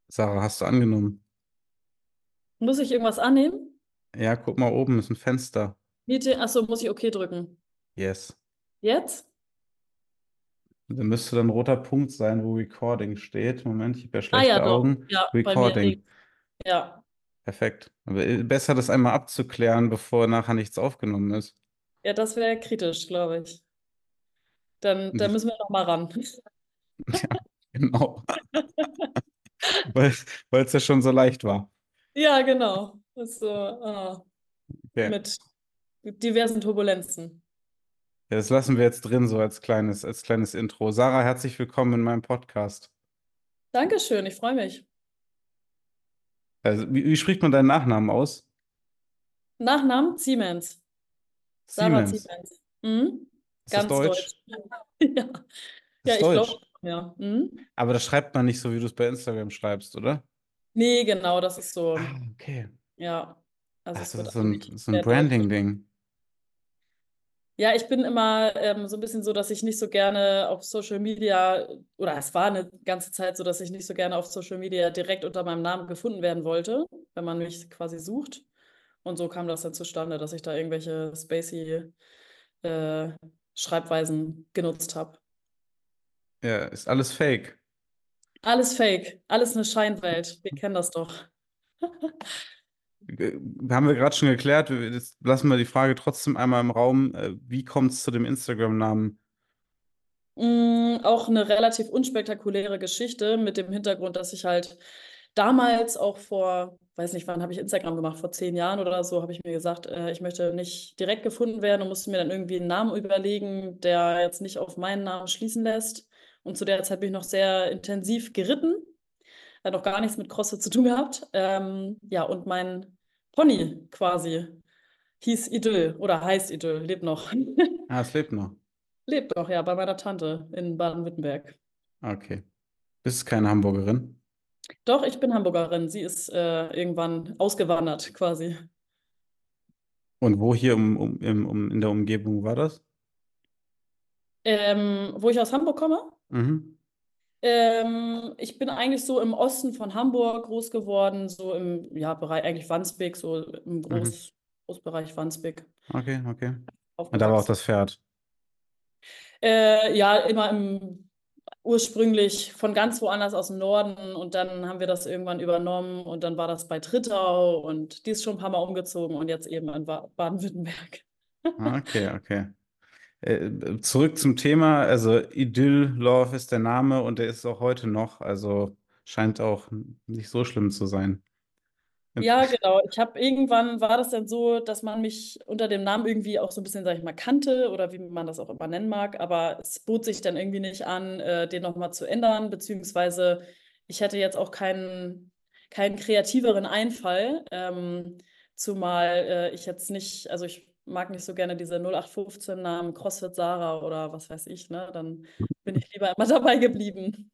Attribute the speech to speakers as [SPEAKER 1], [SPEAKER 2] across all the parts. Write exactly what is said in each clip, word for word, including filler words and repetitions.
[SPEAKER 1] Sarah, hast du angenommen?
[SPEAKER 2] Muss ich irgendwas annehmen?
[SPEAKER 1] Ja, guck mal oben, ist ein Fenster.
[SPEAKER 2] Meeting, achso, muss ich OK drücken.
[SPEAKER 1] Yes.
[SPEAKER 2] Jetzt?
[SPEAKER 1] Da müsste dann ein roter Punkt sein, wo Recording steht. Moment, ich habe ja
[SPEAKER 2] Ah ja,
[SPEAKER 1] schlechte
[SPEAKER 2] doch.
[SPEAKER 1] Augen.
[SPEAKER 2] Ja, bei mir
[SPEAKER 1] Recording.
[SPEAKER 2] links. Ja.
[SPEAKER 1] Perfekt. Aber äh, besser, das einmal abzuklären, bevor nachher nichts aufgenommen ist.
[SPEAKER 2] Ja, das wäre kritisch, glaube ich. Dann,
[SPEAKER 1] Und
[SPEAKER 2] dann
[SPEAKER 1] die,
[SPEAKER 2] müssen wir noch mal ran.
[SPEAKER 1] ja, genau. Weil weil es ja schon so leicht war.
[SPEAKER 2] Ja, genau. Das ist so, ah,
[SPEAKER 1] Okay.
[SPEAKER 2] mit diversen Turbulenzen.
[SPEAKER 1] Ja, das lassen wir jetzt drin, so als kleines, als kleines Intro. Sarah, herzlich willkommen in meinem Podcast.
[SPEAKER 2] Dankeschön, ich freue mich.
[SPEAKER 1] Also, wie, wie spricht man deinen Nachnamen aus?
[SPEAKER 2] Nachnamen? Siemens. Sarah
[SPEAKER 1] Siemens.
[SPEAKER 2] Siemens. Mhm.
[SPEAKER 1] Ist das
[SPEAKER 2] Ganz
[SPEAKER 1] Deutsch?
[SPEAKER 2] deutsch. Ja,
[SPEAKER 1] Das
[SPEAKER 2] ja,
[SPEAKER 1] ist
[SPEAKER 2] ich glaube,
[SPEAKER 1] Deutsch.
[SPEAKER 2] ja. Mhm.
[SPEAKER 1] Aber das schreibt man nicht so, wie du es bei Instagram schreibst, oder?
[SPEAKER 2] Nee, genau, das ist so,
[SPEAKER 1] Ah, okay.
[SPEAKER 2] ja. Also
[SPEAKER 1] Das
[SPEAKER 2] es
[SPEAKER 1] ist
[SPEAKER 2] wird
[SPEAKER 1] so ein,
[SPEAKER 2] eigentlich
[SPEAKER 1] so ein
[SPEAKER 2] sehr deutsch.
[SPEAKER 1] Branding-Ding.
[SPEAKER 2] Ja, ich bin immer ähm, so ein bisschen so, dass ich nicht so gerne auf Social Media, oder es war eine ganze Zeit so, dass ich nicht so gerne auf Social Media direkt unter meinem Namen gefunden werden wollte, wenn man mich quasi sucht. Und so kam das dann zustande, dass ich da irgendwelche spacey äh, Schreibweisen genutzt habe.
[SPEAKER 1] Ja, ist alles Fake.
[SPEAKER 2] Alles Fake, alles eine Scheinwelt. Wir kennen das doch.
[SPEAKER 1] Äh, Haben wir gerade schon geklärt. Wir- Jetzt lassen wir die Frage trotzdem einmal im Raum. Äh, Wie kommt es zu dem Instagram-Namen?
[SPEAKER 2] Mm, auch eine relativ unspektakuläre Geschichte mit dem Hintergrund, dass ich halt damals auch vor, weiß nicht, wann habe ich Instagram gemacht, vor zehn Jahren oder so, habe ich mir gesagt, äh, ich möchte nicht direkt gefunden werden und musste mir dann irgendwie einen Namen überlegen, der jetzt nicht auf meinen Namen schließen lässt. Und zu der Zeit bin ich noch sehr intensiv geritten, hat noch gar nichts mit CrossFit zu tun gehabt. Ähm, ja, und mein Pony quasi hieß Idyll oder heißt Idyll, lebt noch.
[SPEAKER 1] Ah, es lebt noch.
[SPEAKER 2] Lebt noch, ja, bei meiner Tante in Baden-Württemberg.
[SPEAKER 1] Okay. Bist keine Hamburgerin?
[SPEAKER 2] Doch, ich bin Hamburgerin. Sie ist äh, irgendwann ausgewandert, quasi.
[SPEAKER 1] Und wo hier um, um, im, um, in der Umgebung war das?
[SPEAKER 2] Ähm, wo ich aus Hamburg komme?
[SPEAKER 1] Mhm.
[SPEAKER 2] Ähm, ich bin eigentlich so im Osten von Hamburg groß geworden, so im ja, Bereich eigentlich Wandsbek, so im
[SPEAKER 1] Mhm.
[SPEAKER 2] Groß, Großbereich Wandsbek
[SPEAKER 1] Okay, okay. Und da war auch
[SPEAKER 2] aufgewachsen.
[SPEAKER 1] das Pferd.
[SPEAKER 2] Äh, ja, immer im ursprünglich von ganz woanders aus dem Norden und dann haben wir das irgendwann übernommen und dann war das bei Trittau und die ist schon ein paar Mal umgezogen und jetzt eben in Ba- Baden-Württemberg.
[SPEAKER 1] Ah, okay, okay. Äh, zurück zum Thema. Also Idyll Love ist der Name und der ist auch heute noch. Also scheint auch nicht so schlimm zu sein.
[SPEAKER 2] Ja, genau. Ich habe irgendwann war das dann so, dass man mich unter dem Namen irgendwie auch so ein bisschen, sag ich mal, kannte oder wie man das auch immer nennen mag. Aber es bot sich dann irgendwie nicht an, äh, den nochmal zu ändern, beziehungsweise ich hätte jetzt auch keinen, keinen kreativeren Einfall, ähm, zumal äh, ich jetzt nicht, also ich mag nicht so gerne diese null acht fünfzehn Namen CrossFit Sarah oder was weiß ich, ne? Dann bin ich lieber immer dabei geblieben.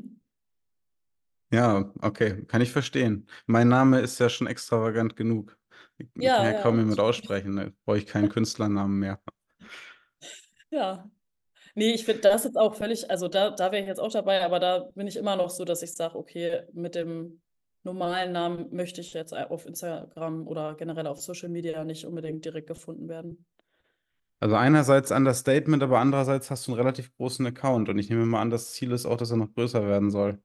[SPEAKER 1] Ja, okay, kann ich verstehen. Mein Name ist ja schon extravagant genug. Ich kann
[SPEAKER 2] Ja,
[SPEAKER 1] ja kaum
[SPEAKER 2] ja,
[SPEAKER 1] jemand aussprechen, ne? Brauche ich keinen Künstlernamen mehr.
[SPEAKER 2] ja. Nee, ich finde das jetzt auch völlig, also da, da wäre ich jetzt auch dabei, aber da bin ich immer noch so, dass ich sage, okay, mit dem normalen Namen möchte ich jetzt auf Instagram oder generell auf Social Media nicht unbedingt direkt gefunden werden.
[SPEAKER 1] Also einerseits Understatement, aber andererseits hast du einen relativ großen Account und ich nehme mal an, das Ziel ist auch, dass er noch größer werden soll.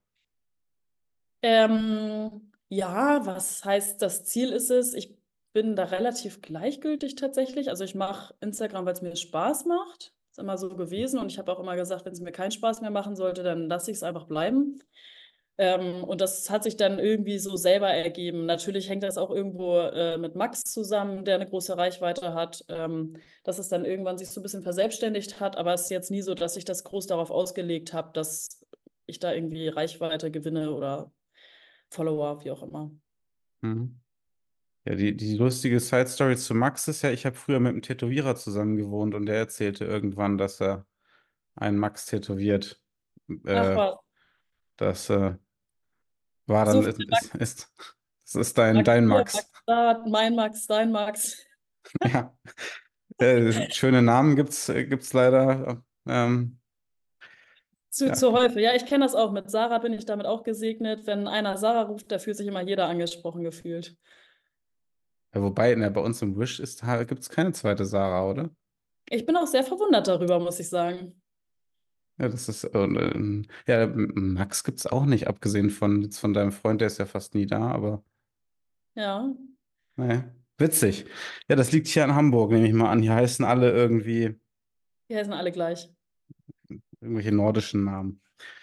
[SPEAKER 2] Ähm, ja, was heißt, das Ziel ist es? Ich bin da relativ gleichgültig tatsächlich. Also ich mache Instagram, weil es mir Spaß macht. Ist immer so gewesen und ich habe auch immer gesagt, wenn es mir keinen Spaß mehr machen sollte, dann lasse ich es einfach bleiben. Ähm, und das hat sich dann irgendwie so selber ergeben. Natürlich hängt das auch irgendwo äh, mit Max zusammen, der eine große Reichweite hat, ähm, dass es dann irgendwann sich so ein bisschen verselbstständigt hat. Aber es ist jetzt nie so, dass ich das groß darauf ausgelegt habe, dass ich da irgendwie Reichweite gewinne oder Follower, wie auch immer.
[SPEAKER 1] Mhm. Ja, die, die lustige Side-Story zu Max ist ja, ich habe früher mit einem Tätowierer zusammen gewohnt und der erzählte irgendwann, dass er einen Max tätowiert.
[SPEAKER 2] Ach
[SPEAKER 1] Äh,
[SPEAKER 2] was,
[SPEAKER 1] das äh, war
[SPEAKER 2] so
[SPEAKER 1] dann, ist,
[SPEAKER 2] viele Max,
[SPEAKER 1] ist, ist, das ist dein,
[SPEAKER 2] Max
[SPEAKER 1] dein
[SPEAKER 2] hier, Max
[SPEAKER 1] Max.
[SPEAKER 2] da, mein Max, dein Max.
[SPEAKER 1] Ja, äh, schöne Namen gibt's, äh, gibt's leider. Ähm,
[SPEAKER 2] Zu,
[SPEAKER 1] Ja.
[SPEAKER 2] zu häufig. Ja, ich kenne das auch. Mit Sarah bin ich damit auch gesegnet. Wenn einer Sarah ruft, da fühlt sich immer jeder angesprochen gefühlt.
[SPEAKER 1] Ja, wobei, ne, bei uns im Wish ist, gibt es keine zweite Sarah, oder?
[SPEAKER 2] Ich bin auch sehr verwundert darüber, muss ich sagen.
[SPEAKER 1] Ja, das ist, und, ähm, ja, Max gibt es auch nicht, abgesehen von, jetzt von deinem Freund, der ist ja fast nie da, aber
[SPEAKER 2] Ja,
[SPEAKER 1] naja, witzig. Ja, das liegt hier in Hamburg, nehme ich mal an. Hier heißen alle irgendwie
[SPEAKER 2] die heißen alle gleich.
[SPEAKER 1] irgendwelche nordischen Namen.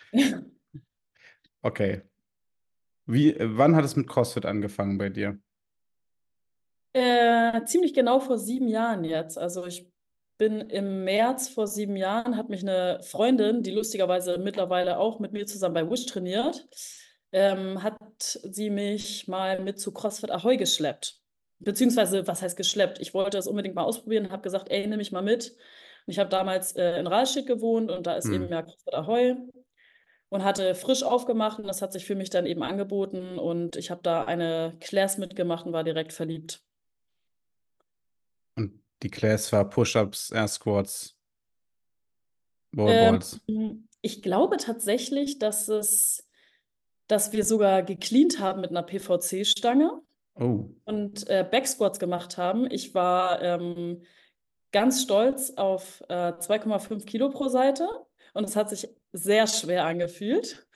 [SPEAKER 1] Okay. Wie, äh, wann hat es mit CrossFit angefangen bei dir?
[SPEAKER 2] Äh, ziemlich genau vor sieben Jahren jetzt. Also ich bin im März vor sieben Jahren, hat mich eine Freundin, die lustigerweise mittlerweile auch mit mir zusammen bei Wish trainiert, ähm, hat sie mich mal mit zu CrossFit Ahoy geschleppt. Beziehungsweise, was heißt geschleppt? Ich wollte es unbedingt mal ausprobieren und habe gesagt, ey, nimm mich mal mit. Und ich habe damals äh, in Rahlstedt gewohnt und da ist
[SPEAKER 1] Hm.
[SPEAKER 2] eben ja CrossFit Ahoy und hatte frisch aufgemacht und das hat sich für mich dann eben angeboten und ich habe da eine Class mitgemacht und war direkt verliebt.
[SPEAKER 1] Und die Class war Push-Ups, Air Squats,
[SPEAKER 2] Ähm,
[SPEAKER 1] Wallballs.
[SPEAKER 2] Ich glaube tatsächlich, dass es, dass wir sogar gecleant haben mit einer P V C-Stange
[SPEAKER 1] Oh.
[SPEAKER 2] und äh, Backsquats gemacht haben. Ich war ähm, ganz stolz auf äh, zwei Komma fünf Kilo pro Seite und es hat sich sehr schwer angefühlt.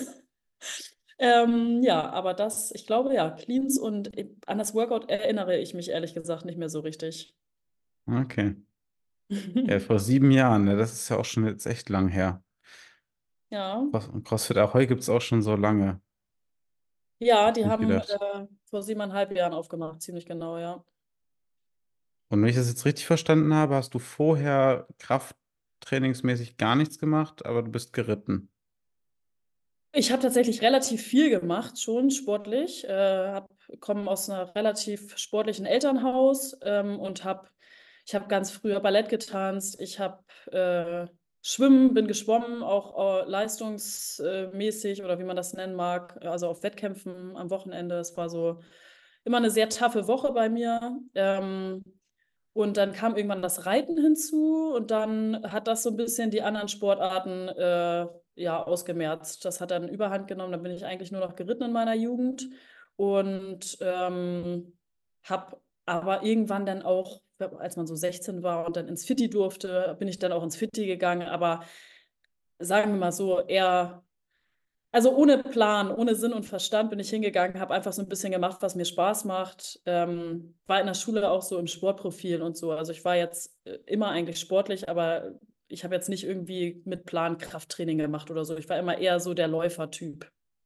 [SPEAKER 2] Ähm, ja, aber das, ich glaube, ja, Cleans und an das Workout erinnere ich mich ehrlich gesagt nicht mehr so richtig.
[SPEAKER 1] Okay. Ja, vor sieben Jahren, ne, das ist ja auch schon jetzt echt lang her.
[SPEAKER 2] Ja,
[SPEAKER 1] Cross- CrossFit Ahoy gibt es auch schon so lange.
[SPEAKER 2] ja,
[SPEAKER 1] Hätte ich
[SPEAKER 2] die
[SPEAKER 1] nicht
[SPEAKER 2] haben
[SPEAKER 1] gedacht.
[SPEAKER 2] äh, vor siebeneinhalb Jahren aufgemacht, ziemlich genau, ja.
[SPEAKER 1] Und wenn ich das jetzt richtig verstanden habe, hast du vorher krafttrainingsmäßig gar nichts gemacht, aber du bist geritten.
[SPEAKER 2] Ich habe tatsächlich relativ viel gemacht, schon sportlich. Äh, hab, komme aus einem relativ sportlichen Elternhaus ähm, und habe, ich habe ganz früher Ballett getanzt. Ich habe äh, Schwimmen, bin geschwommen, auch äh, leistungsmäßig oder wie man das nennen mag, also auf Wettkämpfen am Wochenende. Es war so immer eine sehr taffe Woche bei mir. Ähm, und dann kam irgendwann das Reiten hinzu und dann hat das so ein bisschen die anderen Sportarten äh, ja, ausgemerzt. Das hat dann Überhand genommen. Dann bin ich eigentlich nur noch geritten in meiner Jugend und ähm, habe aber irgendwann dann auch, als man so sechzehn war und dann ins Fitti durfte, bin ich dann auch ins Fitti gegangen. Aber sagen wir mal so, eher also ohne Plan, ohne Sinn und Verstand bin ich hingegangen, habe einfach so ein bisschen gemacht, was mir Spaß macht. Ähm, war in der Schule auch so im Sportprofil und so. Also ich war jetzt äh, immer eigentlich sportlich, aber ich habe jetzt nicht irgendwie mit Plan Krafttraining gemacht oder so. Ich war immer eher so der Läufertyp.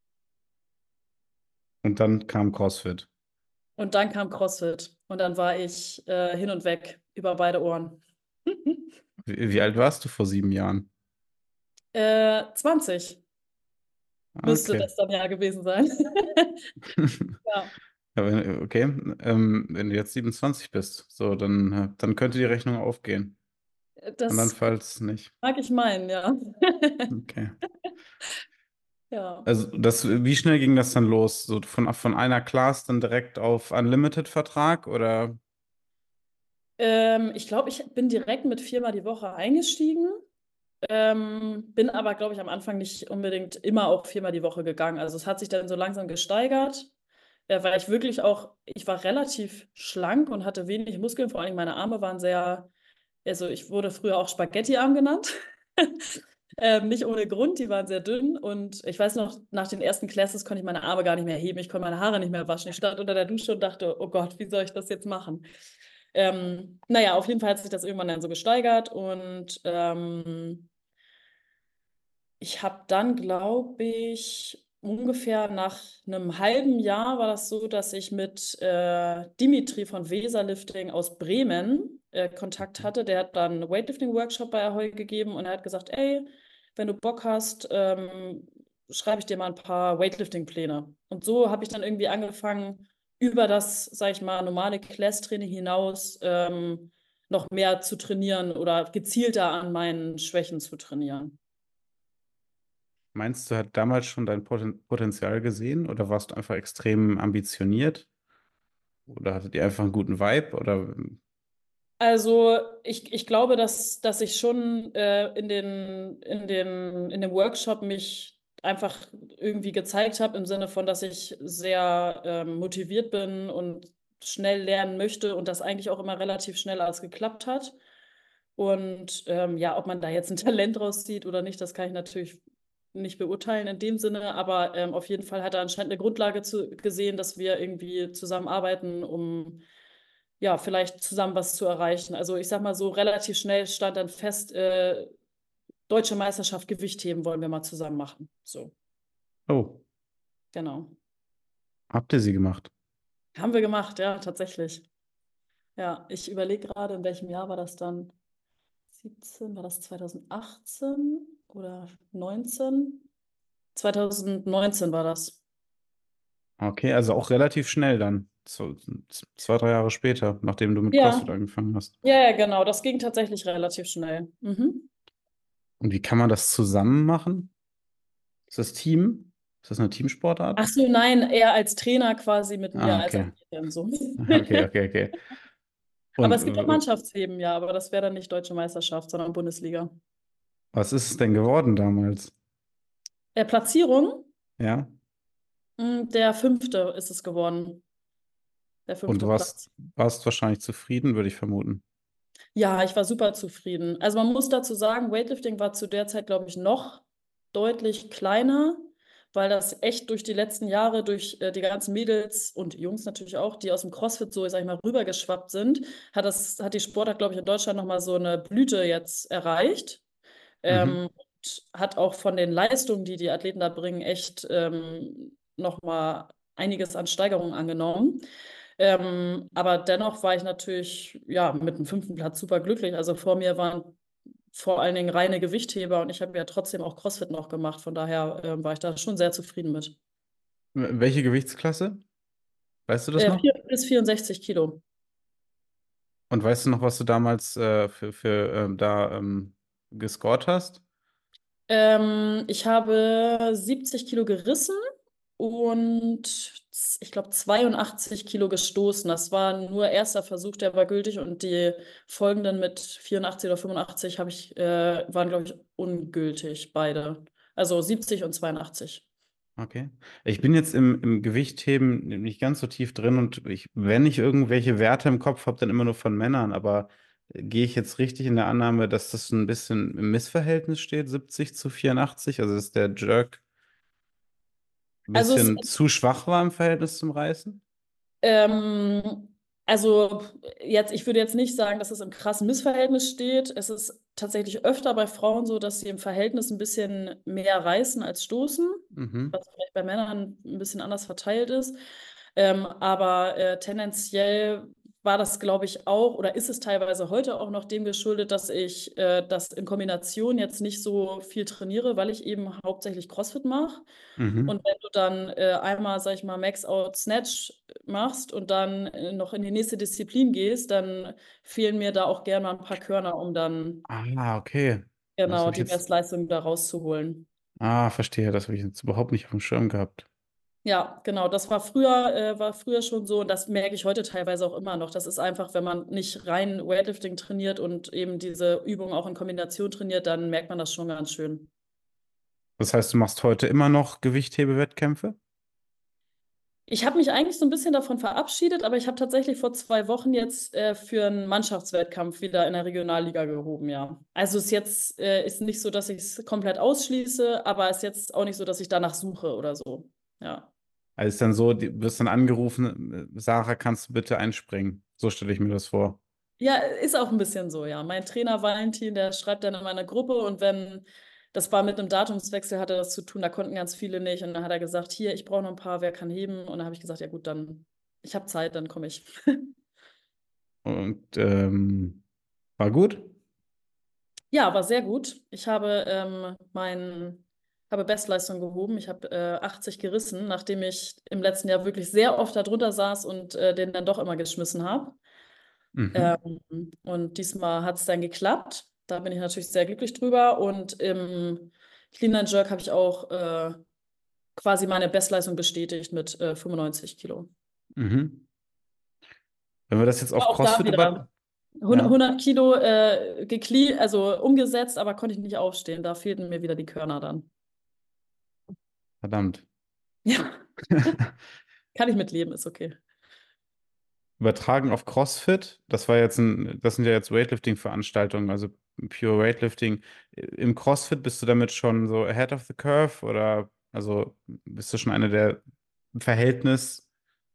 [SPEAKER 1] Und dann kam CrossFit.
[SPEAKER 2] Und dann kam CrossFit und dann war ich äh, hin und weg über beide Ohren.
[SPEAKER 1] Wie, wie alt warst du vor sieben Jahren?
[SPEAKER 2] äh, zwanzig müsste
[SPEAKER 1] Okay.
[SPEAKER 2] das dann ja gewesen sein. Ja,
[SPEAKER 1] Ja, wenn, okay, ähm, wenn du jetzt siebenundzwanzig bist, so, dann, äh, dann könnte die Rechnung aufgehen.
[SPEAKER 2] das
[SPEAKER 1] Andernfalls nicht.
[SPEAKER 2] mag ich meinen, ja.
[SPEAKER 1] Okay.
[SPEAKER 2] Ja.
[SPEAKER 1] Also das, wie schnell ging das dann los? So von, von einer Class dann direkt auf Unlimited-Vertrag oder?
[SPEAKER 2] Ähm, ich glaube, ich bin direkt mit viermal die Woche eingestiegen, ähm, bin aber, glaube ich, am Anfang nicht unbedingt immer auch viermal die Woche gegangen. Also es hat sich dann so langsam gesteigert, äh, weil ich wirklich auch, ich war relativ schlank und hatte wenig Muskeln, vor allem meine Arme waren sehr, also ich wurde früher auch Spaghettiarm genannt. Ähm, nicht ohne Grund, die waren sehr dünn und ich weiß noch, nach den ersten Classes konnte ich meine Arme gar nicht mehr heben, ich konnte meine Haare nicht mehr waschen. Ich stand unter der Dusche und dachte, oh Gott, wie soll ich das jetzt machen? Ähm, naja, auf jeden Fall hat sich das irgendwann dann so gesteigert und ähm, ich habe dann, glaube ich, ungefähr nach einem halben Jahr war das so, dass ich mit äh, Dimitri von Weserlifting aus Bremen äh, Kontakt hatte. Der hat dann einen Weightlifting-Workshop bei Ahoy gegeben und er hat gesagt, ey, wenn du Bock hast, ähm, schreibe ich dir mal ein paar Weightlifting-Pläne. Und so habe ich dann irgendwie angefangen, über das, sag ich mal, normale Class-Training hinaus ähm, noch mehr zu trainieren oder gezielter an meinen Schwächen zu trainieren.
[SPEAKER 1] Meinst du, hat damals schon dein Poten Potenzial gesehen oder warst du einfach extrem ambitioniert? Oder hattet ihr einfach einen guten Vibe? Oder
[SPEAKER 2] Also ich, ich glaube, dass, dass ich schon äh, in den, in den, in dem Workshop mich einfach irgendwie gezeigt habe, im Sinne von, dass ich sehr ähm, motiviert bin und schnell lernen möchte und das eigentlich auch immer relativ schnell alles geklappt hat. Und ähm, ja, ob man da jetzt ein Talent rauszieht oder nicht, das kann ich natürlich nicht beurteilen in dem Sinne, aber ähm, auf jeden Fall hat er anscheinend eine Grundlage zu, gesehen, dass wir irgendwie zusammenarbeiten, um ja, vielleicht zusammen was zu erreichen. Also ich sag mal so, relativ schnell stand dann fest, äh, Deutsche Meisterschaft Gewichtheben wollen wir mal zusammen machen. So,
[SPEAKER 1] Oh,
[SPEAKER 2] genau.
[SPEAKER 1] habt ihr sie gemacht?
[SPEAKER 2] Haben wir gemacht, ja, tatsächlich. Ja, ich überlege gerade, in welchem Jahr war das dann? siebzehn, war das zwanzig achtzehn oder neunzehn? zwanzig neunzehn war das.
[SPEAKER 1] Okay, also auch relativ schnell dann. So, z- zwei, drei Jahre später, nachdem du mit CrossFit
[SPEAKER 2] Ja,
[SPEAKER 1] angefangen hast.
[SPEAKER 2] ja, ja, genau. Das ging tatsächlich relativ schnell. Mhm.
[SPEAKER 1] Und wie kann man das zusammen machen? Ist das Team? Ist das eine Teamsportart?
[SPEAKER 2] Ach so, nein, eher als Trainer quasi mit mir
[SPEAKER 1] Ah,
[SPEAKER 2] als
[SPEAKER 1] okay.
[SPEAKER 2] Athletin so.
[SPEAKER 1] Okay, okay, okay.
[SPEAKER 2] Aber
[SPEAKER 1] Und
[SPEAKER 2] es gibt auch
[SPEAKER 1] äh,
[SPEAKER 2] Mannschaftsheben, ja, aber das wäre dann nicht Deutsche Meisterschaft, sondern Bundesliga.
[SPEAKER 1] was ist es denn geworden damals?
[SPEAKER 2] Äh, Platzierung,
[SPEAKER 1] Ja?
[SPEAKER 2] mh, der fünfte ist es geworden. Der
[SPEAKER 1] Und
[SPEAKER 2] fünfte
[SPEAKER 1] du warst,
[SPEAKER 2] Platz.
[SPEAKER 1] warst wahrscheinlich zufrieden, würde ich vermuten.
[SPEAKER 2] Ja, ich war super zufrieden. Also man muss dazu sagen, Weightlifting war zu der Zeit, glaube ich, noch deutlich kleiner, weil das echt durch die letzten Jahre, durch äh, die ganzen Mädels und Jungs natürlich auch, die aus dem CrossFit so, sag ich mal, rübergeschwappt sind, hat das, hat die Sportart, glaube ich, in Deutschland nochmal so eine Blüte jetzt erreicht.
[SPEAKER 1] Mhm.
[SPEAKER 2] Ähm, und hat auch von den Leistungen, die die Athleten da bringen, echt ähm, nochmal einiges an Steigerungen angenommen. Ähm, aber dennoch war ich natürlich ja mit dem fünften Platz super glücklich. Also vor mir waren vor allen Dingen reine Gewichtheber und ich habe ja trotzdem auch CrossFit noch gemacht. Von daher ähm, war ich da schon sehr zufrieden mit.
[SPEAKER 1] Welche Gewichtsklasse? Weißt du das
[SPEAKER 2] Äh,
[SPEAKER 1] noch?
[SPEAKER 2] vier bis vierundsechzig Kilo.
[SPEAKER 1] Und weißt du noch, was du damals äh, für, für ähm, da ähm, gescored hast?
[SPEAKER 2] Ähm, ich habe siebzig Kilo gerissen und z- ich glaube zweiundachtzig Kilo gestoßen. Das war nur erster Versuch, der war gültig und die folgenden mit vierundachtzig oder fünfundachtzig habe ich, äh, waren, glaube ich, ungültig, beide. Also siebzig und zweiundachtzig.
[SPEAKER 1] Okay. Ich bin jetzt im, im Gewichtheben nicht ganz so tief drin und ich, wenn ich irgendwelche Werte im Kopf habe, dann immer nur von Männern. Aber äh, gehe ich jetzt richtig in der Annahme, dass das ein bisschen im Missverhältnis steht, siebzig zu vierundachtzig? Also dass der Jerk ein
[SPEAKER 2] Also es
[SPEAKER 1] bisschen zu schwach war im Verhältnis zum Reißen?
[SPEAKER 2] Ähm, also jetzt, ich würde jetzt nicht sagen, dass es im krassen Missverhältnis steht. Es ist tatsächlich öfter bei Frauen so, dass sie im Verhältnis ein bisschen mehr reißen als stoßen,
[SPEAKER 1] Mhm.
[SPEAKER 2] was vielleicht bei Männern ein bisschen anders verteilt ist. Ähm, aber äh, tendenziell war das, glaube ich, auch oder ist es teilweise heute auch noch dem geschuldet, dass ich äh, das in Kombination jetzt nicht so viel trainiere, weil ich eben hauptsächlich CrossFit mache.
[SPEAKER 1] Mhm.
[SPEAKER 2] Und wenn du dann äh, einmal, sag ich mal, Max-Out Snatch machst und dann äh, noch in die nächste Disziplin gehst, dann fehlen mir da auch gerne mal ein paar Körner, um dann
[SPEAKER 1] Ah, okay. Das
[SPEAKER 2] genau
[SPEAKER 1] habe ich
[SPEAKER 2] die
[SPEAKER 1] jetzt.
[SPEAKER 2] Bestleistung da rauszuholen.
[SPEAKER 1] Ah, verstehe. Das habe ich jetzt überhaupt nicht auf dem Schirm gehabt.
[SPEAKER 2] Ja, genau, das war früher, äh, war früher schon so und das merke ich heute teilweise auch immer noch. Das ist einfach, wenn man nicht rein Weightlifting trainiert und eben diese Übung auch in Kombination trainiert, dann merkt man das schon ganz schön.
[SPEAKER 1] Das heißt, du machst heute immer noch Gewichthebewettkämpfe?
[SPEAKER 2] Ich habe mich eigentlich so ein bisschen davon verabschiedet, aber ich habe tatsächlich vor zwei Wochen jetzt äh, für einen Mannschaftswettkampf wieder in der Regionalliga gehoben, ja. Also es ist jetzt äh, ist nicht so, dass ich es komplett ausschließe, aber es ist jetzt auch nicht so, dass ich danach suche oder so. Ja.
[SPEAKER 1] Also ist dann so, du wirst dann angerufen, äh, Sarah, kannst du bitte einspringen? So stelle ich mir das vor.
[SPEAKER 2] Ja, ist auch ein bisschen so, ja. Mein Trainer Valentin, der schreibt dann in meiner Gruppe und wenn das war mit einem Datumswechsel, hatte das zu tun, da konnten ganz viele nicht und dann hat er gesagt, hier, ich brauche noch ein paar, wer kann heben? Und dann habe ich gesagt, ja gut, dann ich habe Zeit, dann komme ich.
[SPEAKER 1] Und ähm, war gut?
[SPEAKER 2] Ja, war sehr gut. Ich habe ähm, mein, habe Bestleistung gehoben. Ich habe äh, achtzig gerissen, nachdem ich im letzten Jahr wirklich sehr oft darunter saß und äh, den dann doch immer geschmissen habe.
[SPEAKER 1] Mhm.
[SPEAKER 2] Ähm, und diesmal hat es dann geklappt. Da bin ich natürlich sehr glücklich drüber. Und im Clean and Jerk habe ich auch äh, quasi meine Bestleistung bestätigt mit äh, fünfundneunzig Kilo.
[SPEAKER 1] Mhm. Wenn wir das jetzt auf
[SPEAKER 2] Aber auch da
[SPEAKER 1] CrossFit über...
[SPEAKER 2] wieder.
[SPEAKER 1] Ja,
[SPEAKER 2] hundert Kilo äh, geklie also umgesetzt, aber konnte ich nicht aufstehen. Da fehlten mir wieder die Körner dann.
[SPEAKER 1] verdammt.
[SPEAKER 2] Ja, kann ich mitleben, ist okay.
[SPEAKER 1] Übertragen auf CrossFit, das war jetzt ein, das sind ja jetzt Weightlifting-Veranstaltungen, also Pure Weightlifting. Im CrossFit bist du damit schon so ahead of the curve oder also bist du schon eine der im Verhältnis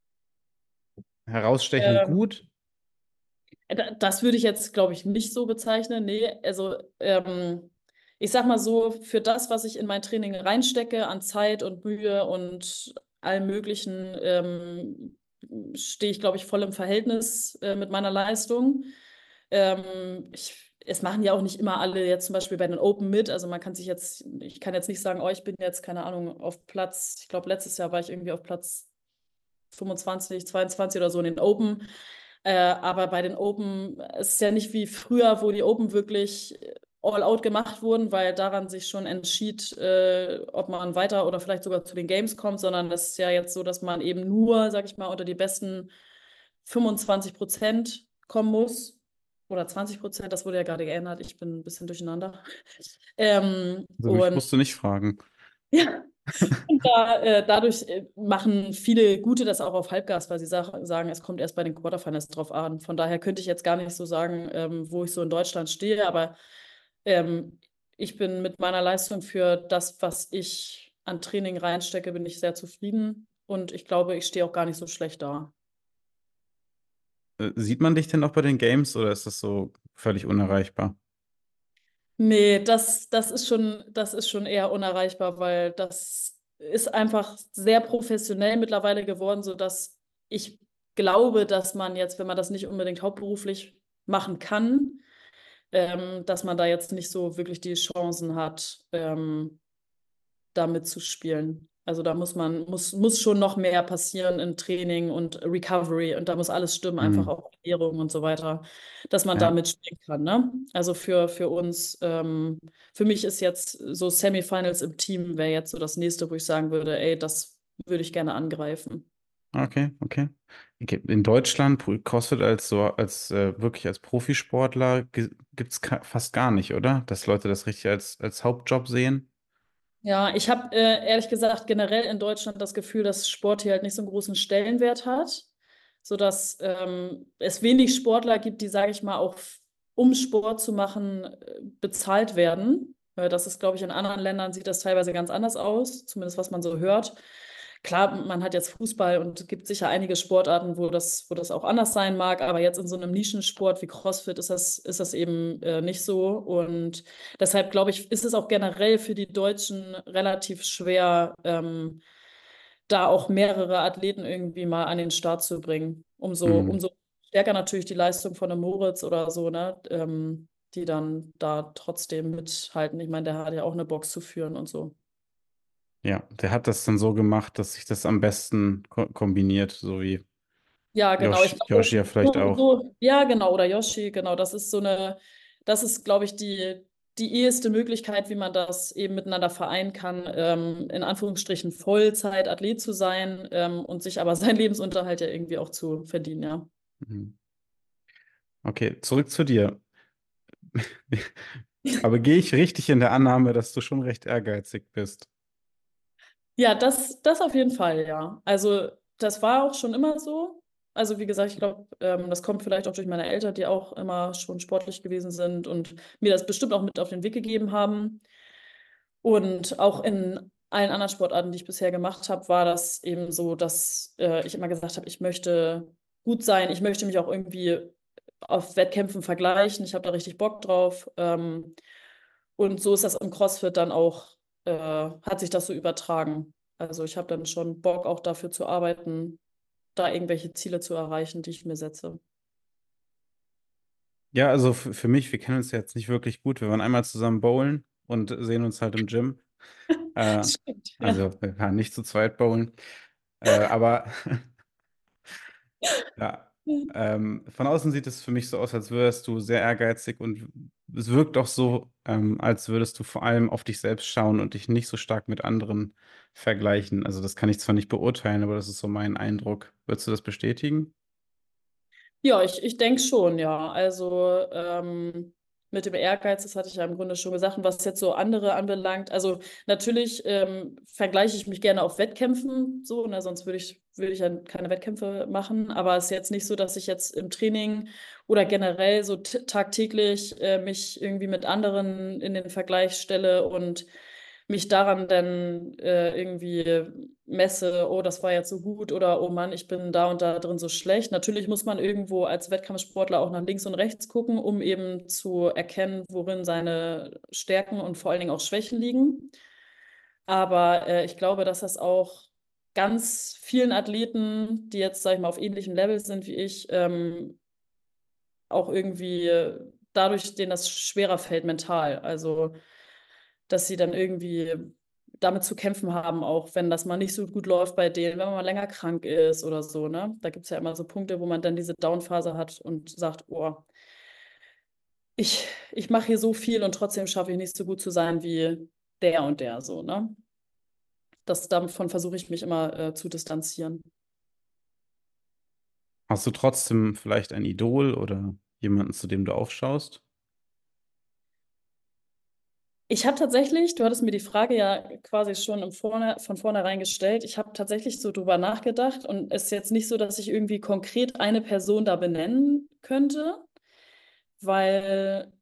[SPEAKER 1] herausstechend
[SPEAKER 2] Ähm,
[SPEAKER 1] gut?
[SPEAKER 2] da- Das würde ich jetzt, glaube ich, nicht so bezeichnen. Nee, also ähm, ich sag mal so, für das, was ich in mein Training reinstecke, an Zeit und Mühe und allem Möglichen, ähm, stehe ich, glaube ich, voll im Verhältnis äh, mit meiner Leistung. Ähm, ich, es machen ja auch nicht immer alle jetzt zum Beispiel bei den Open mit. Also man kann sich jetzt, ich kann jetzt nicht sagen, oh, ich bin jetzt, keine Ahnung, auf Platz, ich glaube, letztes Jahr war ich irgendwie auf Platz fünfundzwanzig, zweiundzwanzig oder so in den Open. Äh, aber bei den Open es ist ja nicht wie früher, wo die Open wirklich all out gemacht wurden, weil daran sich schon entschied, äh, ob man weiter oder vielleicht sogar zu den Games kommt, sondern das ist ja jetzt so, dass man eben nur, sag ich mal, unter die besten fünfundzwanzig Prozent kommen muss. Oder zwanzig Prozent, das wurde ja gerade geändert. Ich bin ein bisschen durcheinander. Ähm,
[SPEAKER 1] Also mich
[SPEAKER 2] und
[SPEAKER 1] musst du nicht fragen.
[SPEAKER 2] ja, und da, äh, dadurch äh, machen viele Gute das auch auf Halbgas, weil sie sag, sagen, es kommt erst bei den Quarterfinals drauf an. Von daher könnte ich jetzt gar nicht so sagen, ähm, wo ich so in Deutschland stehe, aber ähm, ich bin mit meiner Leistung für das, was ich an Training reinstecke, bin ich sehr zufrieden und ich glaube, ich stehe auch gar nicht so schlecht da.
[SPEAKER 1] Äh, Sieht man dich denn auch bei den Games oder ist das so völlig unerreichbar?
[SPEAKER 2] Nee, das, das ist schon, das ist schon eher unerreichbar, weil das ist einfach sehr professionell mittlerweile geworden, sodass ich glaube, dass man jetzt, wenn man das nicht unbedingt hauptberuflich machen kann, ähm, dass man da jetzt nicht so wirklich die Chancen hat, ähm, da mitzuspielen. Also da muss man, muss, muss schon noch mehr passieren in Training und Recovery und da muss alles stimmen, einfach
[SPEAKER 1] Hm.
[SPEAKER 2] auch Ernährung und so weiter, dass man da
[SPEAKER 1] Ja,
[SPEAKER 2] mitspielen kann, ne? Also für, für uns, ähm, für mich ist jetzt so Semifinals im Team wäre jetzt so das nächste, wo ich sagen würde, ey, das würde ich gerne angreifen.
[SPEAKER 1] okay, okay. Okay, in Deutschland CrossFit als so als äh, wirklich als Profisportler gibt es fast gar nicht, oder? Dass Leute das richtig als, als Hauptjob sehen.
[SPEAKER 2] Ja, ich habe äh, ehrlich gesagt generell in Deutschland das Gefühl, dass Sport hier halt nicht so einen großen Stellenwert hat, sodass ähm, es wenig Sportler gibt, die, sage ich mal, auch f- um Sport zu machen, äh, bezahlt werden. Äh, das ist, glaube ich, in anderen Ländern sieht das teilweise ganz anders aus, zumindest was man so hört. Klar, man hat jetzt Fußball und es gibt sicher einige Sportarten, wo das, wo das auch anders sein mag, aber jetzt in so einem Nischensport wie CrossFit ist das, ist das eben äh, nicht so. Und deshalb glaube ich, ist es auch generell für die Deutschen relativ schwer, ähm, da auch mehrere Athleten irgendwie mal an den Start zu bringen. Umso,
[SPEAKER 1] Hm.
[SPEAKER 2] umso stärker natürlich die Leistung von einem Moritz oder so, ne, ähm, die dann da trotzdem mithalten. Ich meine, der hat ja auch eine Box zu führen und so.
[SPEAKER 1] Ja, der hat das dann so gemacht, dass sich das am besten ko kombiniert, so wie
[SPEAKER 2] Ja, genau. Ich
[SPEAKER 1] Yoshi, Yoshi
[SPEAKER 2] glaube,
[SPEAKER 1] ja vielleicht
[SPEAKER 2] so,
[SPEAKER 1] auch.
[SPEAKER 2] so, ja, genau, oder Yoshi, genau. Das ist so eine, das ist, glaube ich, die, die eheste Möglichkeit, wie man das eben miteinander vereinen kann, ähm, in Anführungsstrichen Vollzeit Athlet zu sein, ähm, und sich aber seinen Lebensunterhalt ja irgendwie auch zu verdienen, ja.
[SPEAKER 1] Mhm. Okay, zurück zu dir. Aber gehe ich richtig in der Annahme, dass du schon recht ehrgeizig bist?
[SPEAKER 2] Ja, das, das auf jeden Fall, ja. Also, das war auch schon immer so. Also, wie gesagt, ich glaube, ähm, das kommt vielleicht auch durch meine Eltern, die auch immer schon sportlich gewesen sind und mir das bestimmt auch mit auf den Weg gegeben haben. Und auch in allen anderen Sportarten, die ich bisher gemacht habe, war das eben so, dass äh, ich immer gesagt habe, ich möchte gut sein, ich möchte mich auch irgendwie auf Wettkämpfen vergleichen, ich habe da richtig Bock drauf. Ähm, und so ist das im CrossFit dann auch, äh, hat sich das so übertragen. Also ich habe dann schon Bock auch dafür zu arbeiten, da irgendwelche Ziele zu erreichen, die ich mir setze.
[SPEAKER 1] Ja, also f- für mich, wir kennen uns ja jetzt nicht wirklich gut. Wir waren einmal zusammen bowlen und sehen uns halt im Gym. Äh,
[SPEAKER 2] Stimmt, ja.
[SPEAKER 1] also wir waren nicht zu zweit bowlen. Äh, aber ja, ähm, von außen sieht es für mich so aus, als wärst du sehr ehrgeizig und es wirkt auch so, ähm, als würdest du vor allem auf dich selbst schauen und dich nicht so stark mit anderen vergleichen. Also das kann ich zwar nicht beurteilen, aber das ist so mein Eindruck. Würdest du das bestätigen?
[SPEAKER 2] Ja, ich, ich denke schon, ja. Also ähm, mit dem Ehrgeiz, das hatte ich ja im Grunde schon gesagt. Und was jetzt so andere anbelangt, also natürlich ähm, vergleiche ich mich gerne auf Wettkämpfen so, ne, sonst würde ich, würde ich ja keine Wettkämpfe machen. Aber es ist jetzt nicht so, dass ich jetzt im Training oder generell so t- tagtäglich äh, mich irgendwie mit anderen in den Vergleich stelle und mich daran dann äh, irgendwie messe, oh, das war jetzt so gut oder oh Mann, ich bin da und da drin so schlecht. Natürlich muss man irgendwo als Wettkampfsportler auch nach links und rechts gucken, um eben zu erkennen, worin seine Stärken und vor allen Dingen auch Schwächen liegen. Aber äh, ich glaube, dass das auch ganz vielen Athleten, die jetzt, sag ich mal, auf ähnlichem Level sind wie ich, ähm, auch irgendwie dadurch, denen das schwerer fällt mental. Also dass sie dann irgendwie damit zu kämpfen haben, auch wenn das mal nicht so gut läuft bei denen, wenn man mal länger krank ist oder so, ne? Da gibt es ja immer so Punkte, wo man dann diese Down-Phase hat und sagt, oh, ich, ich mache hier so viel und trotzdem schaffe ich nicht so gut zu sein wie der und der, so, ne? Das, davon versuche ich mich immer äh, zu distanzieren.
[SPEAKER 1] Hast du trotzdem vielleicht ein Idol oder jemanden, zu dem du aufschaust?
[SPEAKER 2] Ich habe tatsächlich, du hattest mir die Frage ja quasi schon im Vorne, von vornherein gestellt. Ich habe tatsächlich so drüber nachgedacht und es ist jetzt nicht so, dass ich irgendwie konkret eine Person da benennen könnte, weil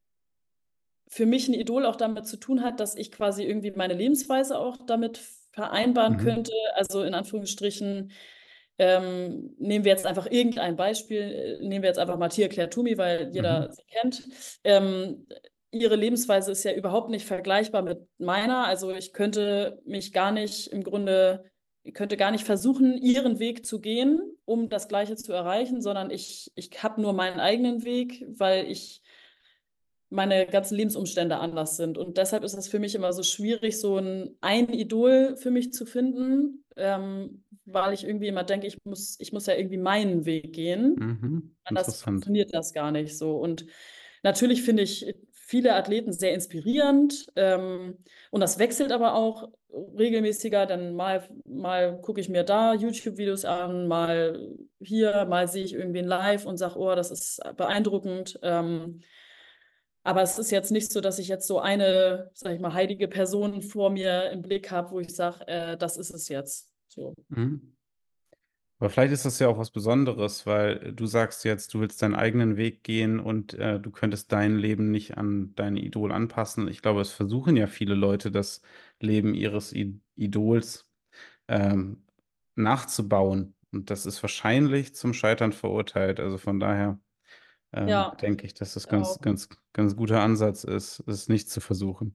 [SPEAKER 2] für mich ein Idol auch damit zu tun hat, dass ich quasi irgendwie meine Lebensweise auch damit vereinbaren
[SPEAKER 1] Mhm.
[SPEAKER 2] könnte. Also in Anführungsstrichen, ähm, nehmen wir jetzt einfach irgendein Beispiel, äh, nehmen wir jetzt einfach Mattia Claire-Toomey, weil
[SPEAKER 1] Mhm.
[SPEAKER 2] jeder sie kennt. Ähm, ihre Lebensweise ist ja überhaupt nicht vergleichbar mit meiner. Also ich könnte mich gar nicht im Grunde, ich könnte gar nicht versuchen, ihren Weg zu gehen, um das Gleiche zu erreichen, sondern ich, ich habe nur meinen eigenen Weg, weil ich meine ganzen Lebensumstände anders sind. Und deshalb ist es für mich immer so schwierig, so ein, ein Idol für mich zu finden, ähm, weil ich irgendwie immer denke, ich muss, ich muss ja irgendwie meinen Weg gehen.
[SPEAKER 1] Mhm.
[SPEAKER 2] Anders
[SPEAKER 1] Interessant.
[SPEAKER 2] funktioniert das gar nicht so. Und natürlich finde ich viele Athleten sehr inspirierend. Ähm, und das wechselt aber auch regelmäßiger. Dann mal, mal gucke ich mir da YouTube-Videos an, mal hier, mal sehe ich irgendwen live und sage, oh, das ist beeindruckend. Ähm, aber es ist jetzt nicht so, dass ich jetzt so eine, sag ich mal, heilige Person vor mir im Blick habe, wo ich sage, äh, das ist es jetzt. So.
[SPEAKER 1] Mhm. Aber vielleicht ist das ja auch was Besonderes, weil du sagst jetzt, du willst deinen eigenen Weg gehen und äh, du könntest dein Leben nicht an dein Idol anpassen. Ich glaube, es versuchen ja viele Leute, das Leben ihres I Idols ähm, nachzubauen. Und das ist wahrscheinlich zum Scheitern verurteilt. Also von daher ähm,
[SPEAKER 2] Ja,
[SPEAKER 1] denke ich, dass das ganz,
[SPEAKER 2] auch.
[SPEAKER 1] ganz, ganz guter Ansatz ist, es nicht zu versuchen.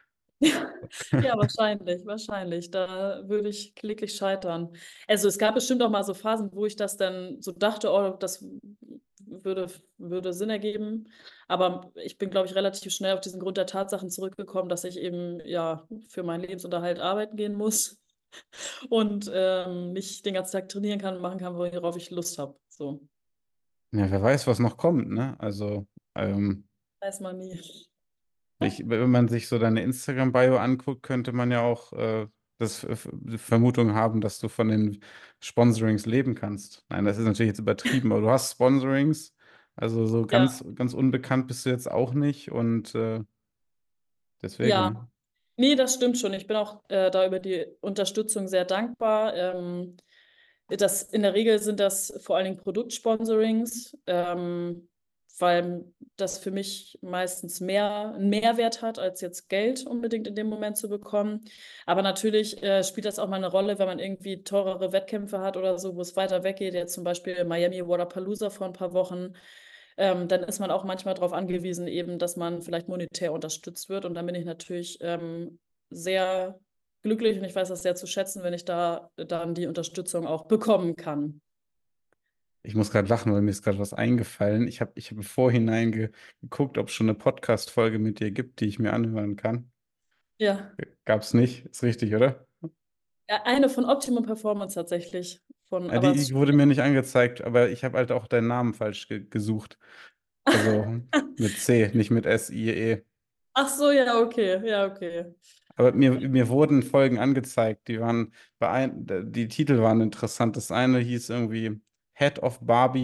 [SPEAKER 2] Ja, wahrscheinlich, wahrscheinlich. Da würde ich kläglich scheitern. Also es gab bestimmt auch mal so Phasen, wo ich das dann so dachte, oh, das würde, würde Sinn ergeben. Aber ich bin, glaube ich, relativ schnell auf diesen Grund der Tatsachen zurückgekommen, dass ich eben ja für meinen Lebensunterhalt arbeiten gehen muss und ähm, nicht den ganzen Tag trainieren kann und machen kann, worauf ich Lust habe. So,
[SPEAKER 1] Ja, wer weiß, was noch kommt, ne? Also, ähm,
[SPEAKER 2] weiß man nie.
[SPEAKER 1] ich, wenn man sich so deine Instagram-Bio anguckt, könnte man ja auch äh, das F- die Vermutung haben, dass du von den Sponsorings leben kannst. Nein, das ist natürlich jetzt übertrieben, aber du hast Sponsorings. Also so
[SPEAKER 2] Ja,
[SPEAKER 1] ganz, ganz unbekannt bist du jetzt auch nicht und äh,
[SPEAKER 2] ja.
[SPEAKER 1] deswegen.
[SPEAKER 2] Nee, das stimmt schon. Ich bin auch äh, da über die Unterstützung sehr dankbar. Ähm, das, in der Regel sind das vor allen Dingen Produktsponsorings, ähm, weil das für mich meistens mehr einen Mehrwert hat, als jetzt Geld unbedingt in dem Moment zu bekommen. Aber natürlich äh, spielt das auch mal eine Rolle, wenn man irgendwie teurere Wettkämpfe hat oder so, wo es weiter weggeht. Jetzt zum Beispiel Miami Waterpalooza vor ein paar Wochen. Ähm, dann ist man auch manchmal darauf angewiesen, eben, dass man vielleicht monetär unterstützt wird. Und dann bin ich natürlich ähm, sehr glücklich und ich weiß das sehr zu schätzen, wenn ich da dann die Unterstützung auch bekommen kann.
[SPEAKER 1] Ich muss gerade lachen, weil mir ist gerade was eingefallen. Ich habe ich hab im Vorhinein ge geguckt, ob es schon eine Podcast-Folge mit dir gibt, die ich mir anhören kann.
[SPEAKER 2] Ja.
[SPEAKER 1] Gab's nicht, ist richtig, oder?
[SPEAKER 2] Ja, eine von Optimum Performance tatsächlich. Von,
[SPEAKER 1] Ah,
[SPEAKER 2] aber
[SPEAKER 1] Die,
[SPEAKER 2] es
[SPEAKER 1] die wurde mir nicht angezeigt, aber ich habe halt auch deinen Namen falsch ge gesucht. Also mit C, nicht mit S I E.
[SPEAKER 2] Ach so, ja, okay, ja, okay.
[SPEAKER 1] Aber mir, mir wurden Folgen angezeigt, die waren, beein die Titel waren interessant. Das eine hieß irgendwie Head of Barbie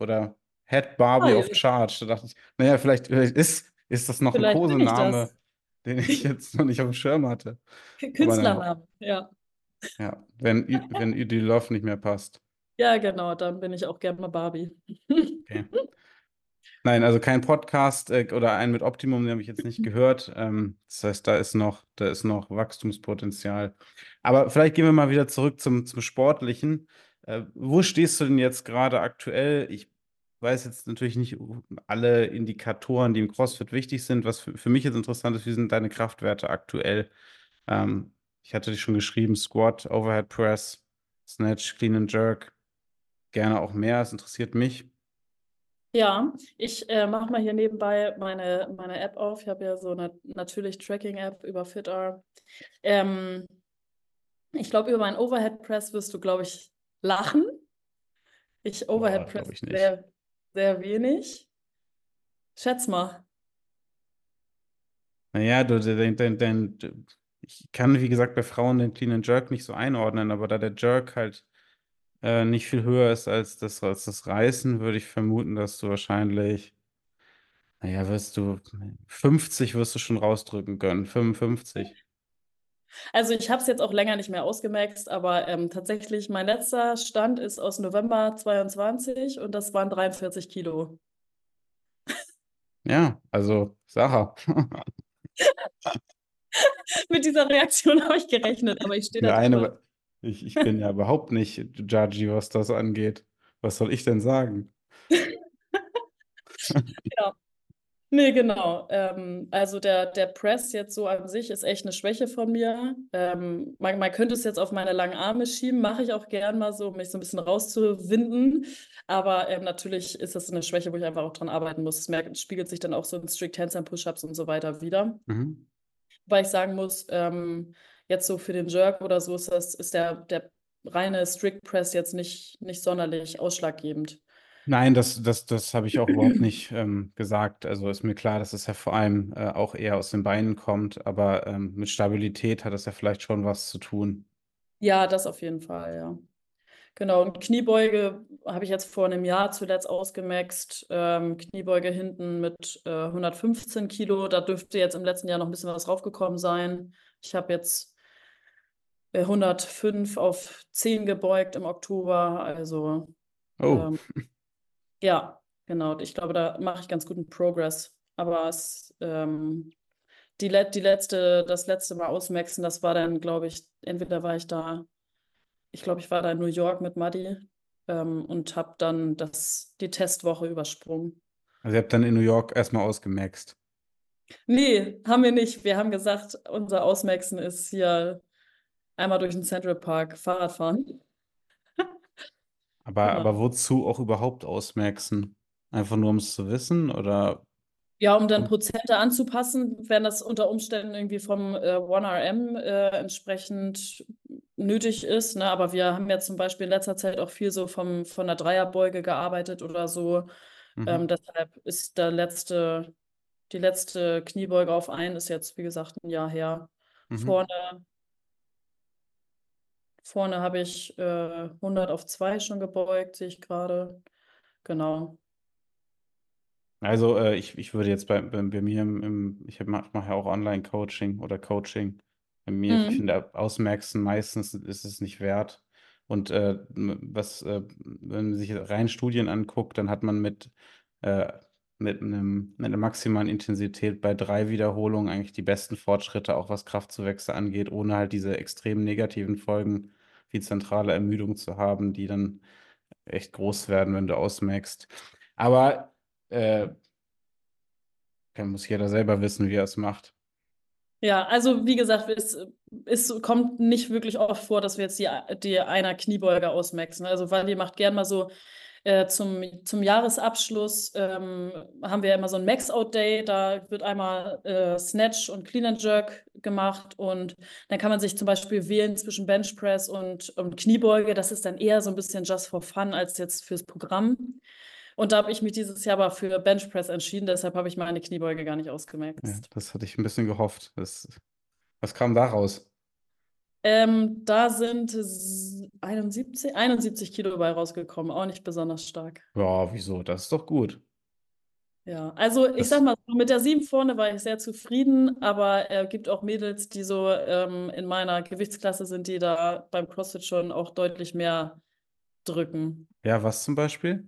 [SPEAKER 1] oder Head
[SPEAKER 2] Ah,
[SPEAKER 1] Barbie
[SPEAKER 2] ja,
[SPEAKER 1] of Charge. Da dachte ich, naja, vielleicht, vielleicht ist, ist das noch ein
[SPEAKER 2] vielleicht bin ich
[SPEAKER 1] Kosename,
[SPEAKER 2] das.
[SPEAKER 1] den ich jetzt noch nicht auf dem Schirm hatte.
[SPEAKER 2] K-
[SPEAKER 1] Aber naja,
[SPEAKER 2] Künstlername, ja.
[SPEAKER 1] ja, wenn, Ü- wenn You Love nicht mehr passt.
[SPEAKER 2] Ja, genau, dann bin ich auch gerne mal Barbie.
[SPEAKER 1] Okay. Nein, also kein Podcast äh, oder einen mit Optimum, den habe ich jetzt nicht gehört. Ähm, das heißt, da ist noch, da ist noch Wachstumspotenzial. Aber vielleicht gehen wir mal wieder zurück zum, zum Sportlichen. Äh, wo stehst du denn jetzt gerade aktuell? Ich weiß jetzt natürlich nicht alle Indikatoren, die im CrossFit wichtig sind. Was für, für mich jetzt interessant ist, wie sind deine Kraftwerte aktuell? Ähm, ich hatte dich schon geschrieben, Squat, Overhead Press, Snatch, Clean and Jerk. Gerne auch mehr, es interessiert mich.
[SPEAKER 2] Ja, ich äh, mache mal hier nebenbei meine, meine App auf. Ich habe ja so eine natürlich Tracking-App über FitR. Ähm, ich glaube, über meinen Overhead Press wirst du, glaube ich, lachen. Ich Overhead
[SPEAKER 1] Boah, glaube
[SPEAKER 2] Press
[SPEAKER 1] ich nicht.
[SPEAKER 2] sehr, sehr wenig. Schätz mal.
[SPEAKER 1] Naja, du, dein, dein, dein, du- ich kann, wie gesagt, bei Frauen den Clean and Jerk nicht so einordnen, aber da der Jerk halt äh, nicht viel höher ist als das, als das Reißen, würde ich vermuten, dass du wahrscheinlich, naja, wirst du fünfzig wirst du schon rausdrücken können, fünfundfünfzig.
[SPEAKER 2] Also ich habe es jetzt auch länger nicht mehr ausgemaxt, aber ähm, tatsächlich mein letzter Stand ist aus November zweiundzwanzig und das waren dreiundvierzig Kilo.
[SPEAKER 1] Ja, also Sache.
[SPEAKER 2] Mit dieser Reaktion habe ich gerechnet, aber ich stehe da drüber.
[SPEAKER 1] Nein, ich, ich bin ja überhaupt nicht judgy, was das angeht. Was soll ich denn sagen?
[SPEAKER 2] Ja. Nee, genau. Ähm, also der, der Press jetzt so an sich ist echt eine Schwäche von mir. Ähm, man, man könnte es jetzt auf meine langen Arme schieben, mache ich auch gern mal so, um mich so ein bisschen rauszuwinden. Aber ähm, natürlich ist das eine Schwäche, wo ich einfach auch dran arbeiten muss. Es merkt, spiegelt sich dann auch so in Strict Handstand Push-Ups und so weiter wieder.
[SPEAKER 1] Mhm.
[SPEAKER 2] Weil ich sagen muss, ähm, jetzt so für den Jerk oder so ist das, ist der, der reine Strict Press jetzt nicht, nicht sonderlich ausschlaggebend.
[SPEAKER 1] Nein, das, das, das habe ich auch überhaupt nicht ähm, gesagt. Also ist mir klar, dass es ja vor allem äh, auch eher aus den Beinen kommt, aber ähm, mit Stabilität hat das ja vielleicht schon was zu tun.
[SPEAKER 2] Ja, das auf jeden Fall, ja. Genau, und Kniebeuge habe ich jetzt vor einem Jahr zuletzt ausgemaxt. Ähm, Kniebeuge hinten mit äh, hundertfünfzehn Kilo. Da dürfte jetzt im letzten Jahr noch ein bisschen was raufgekommen sein. Ich habe jetzt äh, hundertfünf auf zehn gebeugt im Oktober. Also
[SPEAKER 1] Oh,
[SPEAKER 2] ähm, ja, genau. Ich glaube, da mache ich ganz guten Progress. Aber es, ähm, die, let die letzte, das letzte Mal ausmaxen, das war dann, glaube ich, entweder war ich da. Ich glaube, ich war da in New York mit Muddy ähm, und habe dann das, die Testwoche übersprungen.
[SPEAKER 1] also ihr habt dann in New York erstmal ausgemaxt.
[SPEAKER 2] Nee, haben wir nicht. Wir haben gesagt, unser Ausmaxen ist hier einmal durch den Central Park Fahrrad fahren.
[SPEAKER 1] Aber, aber
[SPEAKER 2] Genau.
[SPEAKER 1] wozu auch überhaupt ausmaxen? Einfach nur, um es zu wissen oder?
[SPEAKER 2] Ja, um dann
[SPEAKER 1] Um,
[SPEAKER 2] Prozente anzupassen, wenn das unter Umständen irgendwie vom äh, eins R M äh, entsprechend nötig ist. Ne? Aber wir haben ja zum Beispiel in letzter Zeit auch viel so vom, von der Dreierbeuge gearbeitet oder so.
[SPEAKER 1] mhm,
[SPEAKER 2] Ähm, deshalb ist der letzte Die letzte Kniebeuge auf einen ist jetzt, wie gesagt, ein Jahr her.
[SPEAKER 1] mhm.
[SPEAKER 2] Vorne, vorne habe ich äh, hundert auf zwei schon gebeugt, sehe ich gerade. Genau.
[SPEAKER 1] Also äh, ich, ich würde jetzt bei, bei, bei mir im, im ich mache mach ja auch Online-Coaching oder Coaching. Bei mir, ich
[SPEAKER 2] Mhm.
[SPEAKER 1] finde, ausmaxen meistens ist es nicht wert. Und äh, was, äh, wenn man sich rein Studien anguckt, dann hat man mit, äh, mit einem, mit einer maximalen Intensität bei drei Wiederholungen eigentlich die besten Fortschritte, auch was Kraftzuwächse angeht, ohne halt diese extrem negativen Folgen wie zentrale Ermüdung zu haben, die dann echt groß werden, wenn du ausmaxst. Aber äh, dann muss jeder selber wissen, wie er es macht.
[SPEAKER 2] Ja, also wie gesagt, es, es kommt nicht wirklich oft vor, dass wir jetzt die, die einer Kniebeuge ausmaxen. Also Wally macht gern mal so äh, zum, zum Jahresabschluss ähm, haben wir immer so ein Max-Out-Day. Da wird einmal äh, Snatch und Clean and Jerk gemacht und dann kann man sich zum Beispiel wählen zwischen Bench Press und, und Kniebeuge. Das ist dann eher so ein bisschen just for fun als jetzt fürs Programm. Und da habe ich mich dieses Jahr aber für Bench Press entschieden, deshalb habe ich meine Kniebeuge gar nicht
[SPEAKER 1] Ja,
[SPEAKER 2] ausgemaxt.
[SPEAKER 1] das hatte ich ein bisschen gehofft. Das, was kam da raus?
[SPEAKER 2] Ähm, da sind s- einundsiebzig, einundsiebzig Kilo bei rausgekommen, auch nicht besonders stark.
[SPEAKER 1] Ja, wieso? Das ist doch gut.
[SPEAKER 2] Ja, also ich sag
[SPEAKER 1] Das,
[SPEAKER 2] mal, so, mit der sieben vorne war ich sehr zufrieden, aber es gibt auch Mädels, die so ähm, in meiner Gewichtsklasse sind, die da beim CrossFit schon auch deutlich mehr drücken.
[SPEAKER 1] ja, was zum Beispiel?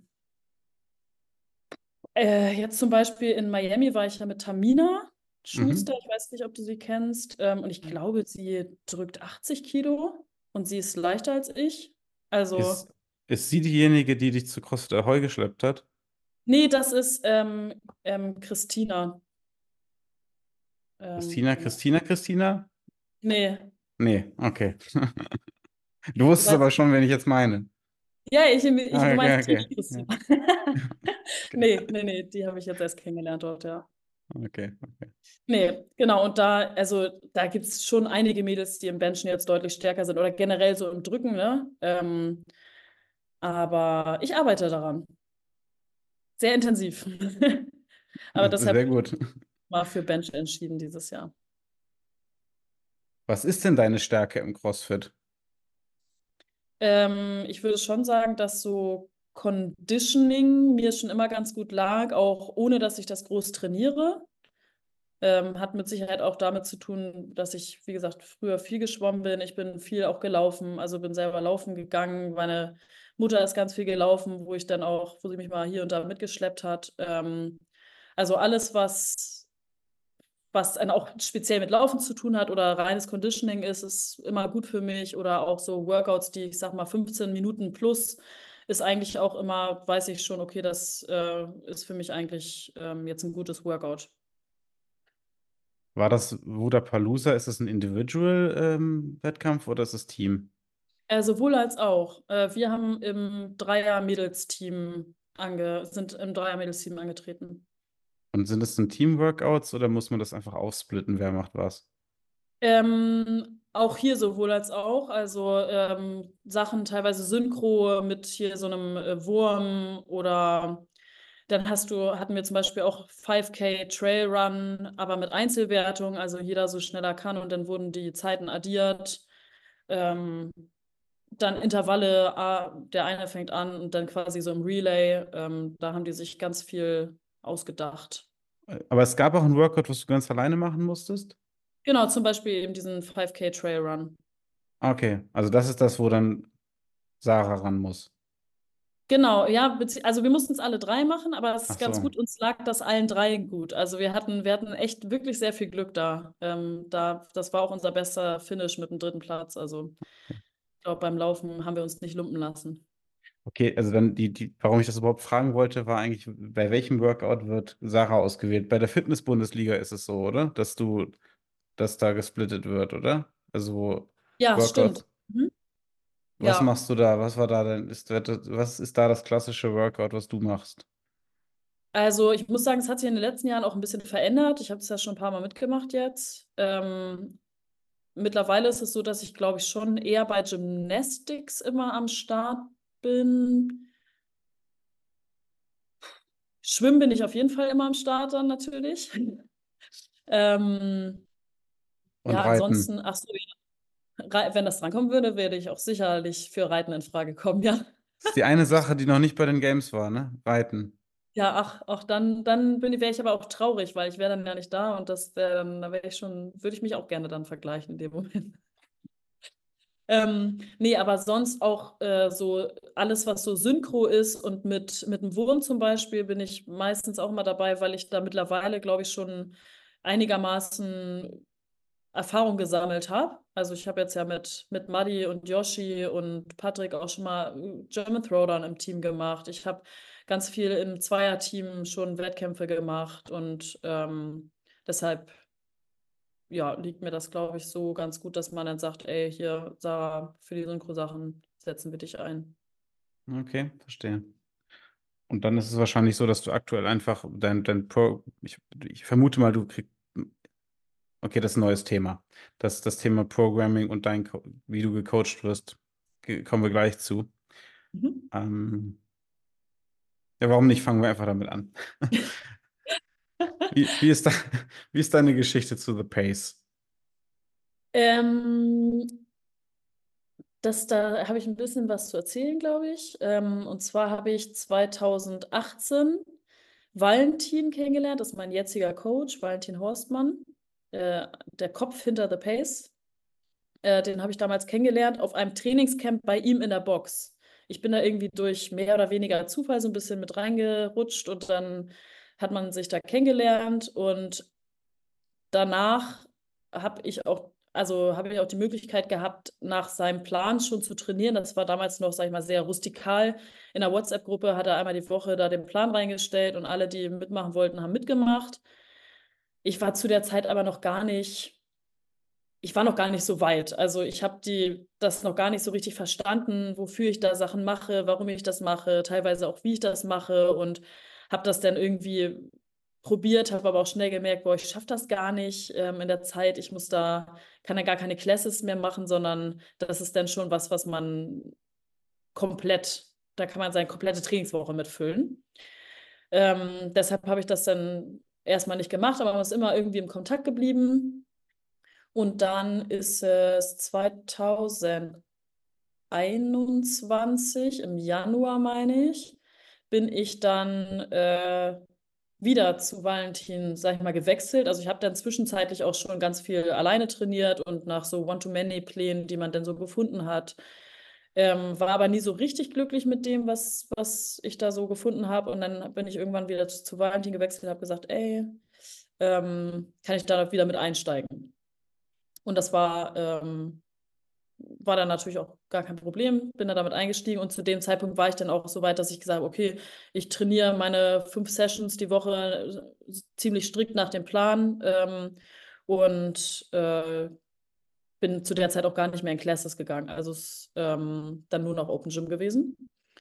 [SPEAKER 2] Äh, jetzt zum Beispiel in Miami war ich ja mit Tamina Schuster,
[SPEAKER 1] Mhm.
[SPEAKER 2] ich weiß nicht, ob du sie kennst, ähm, und ich glaube, sie drückt achtzig Kilo und sie ist leichter als ich. Also,
[SPEAKER 1] Ist, ist sie diejenige, die dich zu CrossFit Ahoi geschleppt hat?
[SPEAKER 2] nee, das ist ähm, ähm, Christina. Ähm,
[SPEAKER 1] Christina,
[SPEAKER 2] genau.
[SPEAKER 1] Christina, Christina?
[SPEAKER 2] Nee,
[SPEAKER 1] Nee, okay. Du
[SPEAKER 2] du
[SPEAKER 1] wusstest aber
[SPEAKER 2] weißt,
[SPEAKER 1] schon, wen ich jetzt meine.
[SPEAKER 2] ja, ich, ich, du
[SPEAKER 1] Ah, okay,
[SPEAKER 2] meinst
[SPEAKER 1] okay.
[SPEAKER 2] die
[SPEAKER 1] Ja,
[SPEAKER 2] Christina.
[SPEAKER 1] okay,
[SPEAKER 2] Nee, nee, nee, die habe ich jetzt erst kennengelernt dort, ja.
[SPEAKER 1] okay, okay.
[SPEAKER 2] Nee, genau, und da, also da gibt es schon einige Mädels, die im Benchen jetzt deutlich stärker sind oder generell so im Drücken, ne? Ähm, aber ich arbeite daran. Sehr intensiv. Aber deshalb
[SPEAKER 1] Sehr
[SPEAKER 2] habe ich
[SPEAKER 1] gut.
[SPEAKER 2] mich mal für Bench entschieden dieses Jahr.
[SPEAKER 1] Was ist denn deine Stärke im CrossFit?
[SPEAKER 2] Ähm, ich würde schon sagen, dass so Conditioning mir schon immer ganz gut lag, auch ohne dass ich das groß trainiere. Ähm, hat mit Sicherheit auch damit zu tun, dass ich, wie gesagt, früher viel geschwommen bin. Ich bin viel auch gelaufen, also bin selber laufen gegangen. Meine Mutter ist ganz viel gelaufen, wo ich dann auch, wo sie mich mal hier und da mitgeschleppt hat. Ähm, also alles, was, was dann auch speziell mit Laufen zu tun hat oder reines Conditioning ist, ist immer gut für mich. Oder auch so Workouts, die, ich sag mal, fünfzehn Minuten plus, ist eigentlich auch immer, weiß ich schon, okay, das äh, ist für mich eigentlich ähm, jetzt ein gutes Workout.
[SPEAKER 1] War das Wudapalooza? Ist das ein Individual-Wettkampf oder ist es Team?
[SPEAKER 2] Äh, sowohl als auch. Äh, wir haben im Dreier-Mädels-Team ange sind im Dreier-Mädels-Team angetreten.
[SPEAKER 1] Und sind es dann Team-Workouts oder muss man das einfach aufsplitten? Wer macht was?
[SPEAKER 2] Ähm, auch hier sowohl als auch. Also ähm, Sachen teilweise synchro mit hier so einem äh, Wurm oder dann hast du, hatten wir zum Beispiel auch fünf K Trail Run, aber mit Einzelwertung, also jeder so schneller kann und dann wurden die Zeiten addiert. Ähm, Dann Intervalle, ah, der eine fängt an und dann quasi so im Relay. Ähm, da haben die sich ganz viel ausgedacht.
[SPEAKER 1] Aber es gab auch ein Workout, was du ganz alleine machen musstest?
[SPEAKER 2] Genau, zum Beispiel eben diesen fünf K Trail Run.
[SPEAKER 1] Ah, okay, also das ist das, wo dann Sarah ran muss.
[SPEAKER 2] Genau, ja, bezieh- also wir mussten es alle drei machen, aber es
[SPEAKER 1] Ach
[SPEAKER 2] ist ganz
[SPEAKER 1] so.
[SPEAKER 2] gut, uns lag das allen drei gut. Also wir hatten, wir hatten echt wirklich sehr viel Glück da. Ähm, da, das war auch unser bester Finish mit dem dritten Platz. Also ich glaube, beim Laufen haben wir uns nicht lumpen lassen.
[SPEAKER 1] Okay, also dann die, die, warum ich das überhaupt fragen wollte, war eigentlich, bei welchem Workout wird Sarah ausgewählt? Bei der Fitness-Bundesliga ist es so, oder? Dass du, dass da gesplittet wird, oder? Also
[SPEAKER 2] Ja, stimmt.
[SPEAKER 1] Workouts.
[SPEAKER 2] Mhm.
[SPEAKER 1] Was
[SPEAKER 2] Ja.
[SPEAKER 1] machst du da? Was war da denn? Ist, was ist da das klassische Workout, was du machst?
[SPEAKER 2] Also ich muss sagen, es hat sich in den letzten Jahren auch ein bisschen verändert. Ich habe es ja schon ein paar Mal mitgemacht jetzt. Ähm, mittlerweile ist es so, dass ich, glaube ich, schon eher bei Gymnastics immer am Start bin. Schwimmen bin ich auf jeden Fall immer am Start dann natürlich. Ähm,
[SPEAKER 1] Und
[SPEAKER 2] ja,
[SPEAKER 1] Reiten.
[SPEAKER 2] ansonsten, ach so, ja, Rei- wenn das drankommen würde, werde ich auch sicherlich für Reiten in Frage kommen, ja.
[SPEAKER 1] Das ist die eine Sache, die noch nicht bei den Games war, ne? Reiten.
[SPEAKER 2] Ja, ach, auch dann, dann bin ich, wäre ich aber auch traurig, weil ich wäre dann ja nicht da und das wäre dann, da wäre ich schon, würde ich mich auch gerne dann vergleichen in dem Moment. Ähm, nee, aber sonst auch äh, so alles, was so synchro ist und mit, mit dem Wurm zum Beispiel bin ich meistens auch immer dabei, weil ich da mittlerweile, glaube ich, schon einigermaßen Erfahrung gesammelt habe. Also ich habe jetzt ja mit, mit Muddy und Yoshi und Patrick auch schon mal äh, German Throwdown im Team gemacht. Ich habe ganz viel im Zweierteam schon Wettkämpfe gemacht und ähm, deshalb ja, liegt mir das, glaube ich, so ganz gut, dass man dann sagt, ey, hier, Sarah, für die Synchro-Sachen setzen wir dich ein.
[SPEAKER 1] Okay, verstehe. Und dann ist es wahrscheinlich so, dass du aktuell einfach dein, dein Pro, ich, ich vermute mal, du kriegst, okay, das ist ein neues Thema. Das, das Thema Programming und dein, Co- wie du gecoacht wirst, ge- kommen wir gleich zu.
[SPEAKER 2] Mhm.
[SPEAKER 1] Ähm, ja, warum nicht? Fangen wir einfach damit an. Wie, wie ist da, wie ist deine Geschichte zu The Pace?
[SPEAKER 2] Ähm, Das, da habe ich ein bisschen was zu erzählen, glaube ich. Ähm, und zwar habe ich zweitausendachtzehn Valentin kennengelernt. Das ist mein jetziger Coach, Valentin Horstmann, äh, der Kopf hinter The Pace. Äh, den habe ich damals kennengelernt auf einem Trainingscamp bei ihm in der Box. Ich bin da irgendwie durch mehr oder weniger Zufall so ein bisschen mit reingerutscht und dann hat man sich da kennengelernt und danach habe ich auch, also habe ich auch die Möglichkeit gehabt, nach seinem Plan schon zu trainieren. Das war damals noch, sag ich mal, sehr rustikal. In der WhatsApp-Gruppe hat er einmal die Woche da den Plan reingestellt und alle, die mitmachen wollten, haben mitgemacht. Ich war zu der Zeit aber noch gar nicht, ich war noch gar nicht so weit. Also ich habe die das noch gar nicht so richtig verstanden, wofür ich da Sachen mache, warum ich das mache, teilweise auch, wie ich das mache und habe das dann irgendwie probiert, habe aber auch schnell gemerkt, boah, ich schaffe das gar nicht ähm, in der Zeit. Ich muss da, kann da gar keine Classes mehr machen, sondern das ist dann schon was, was man komplett, da kann man seine komplette Trainingswoche mitfüllen. Ähm, deshalb habe ich das dann erstmal nicht gemacht, aber man ist immer irgendwie im Kontakt geblieben. Und dann ist es zweitausendeinundzwanzig, im Januar meine ich, bin ich dann äh, wieder zu Valentin, sag ich mal, gewechselt. Also ich habe dann zwischenzeitlich auch schon ganz viel alleine trainiert und nach so One-to-Many-Plänen, die man dann so gefunden hat. Ähm, war aber nie so richtig glücklich mit dem, was, was ich da so gefunden habe. Und dann bin ich irgendwann wieder zu, zu Valentin gewechselt und habe gesagt, ey, ähm, kann ich da wieder mit einsteigen? Und das war, ähm, war dann natürlich auch gar kein Problem, bin da damit eingestiegen und zu dem Zeitpunkt war ich dann auch so weit, dass ich gesagt habe, okay, ich trainiere meine fünf Sessions die Woche äh, ziemlich strikt nach dem Plan ähm, und äh, bin zu der Zeit auch gar nicht mehr in Classes gegangen. Also es ist ähm, dann nur noch Open Gym gewesen.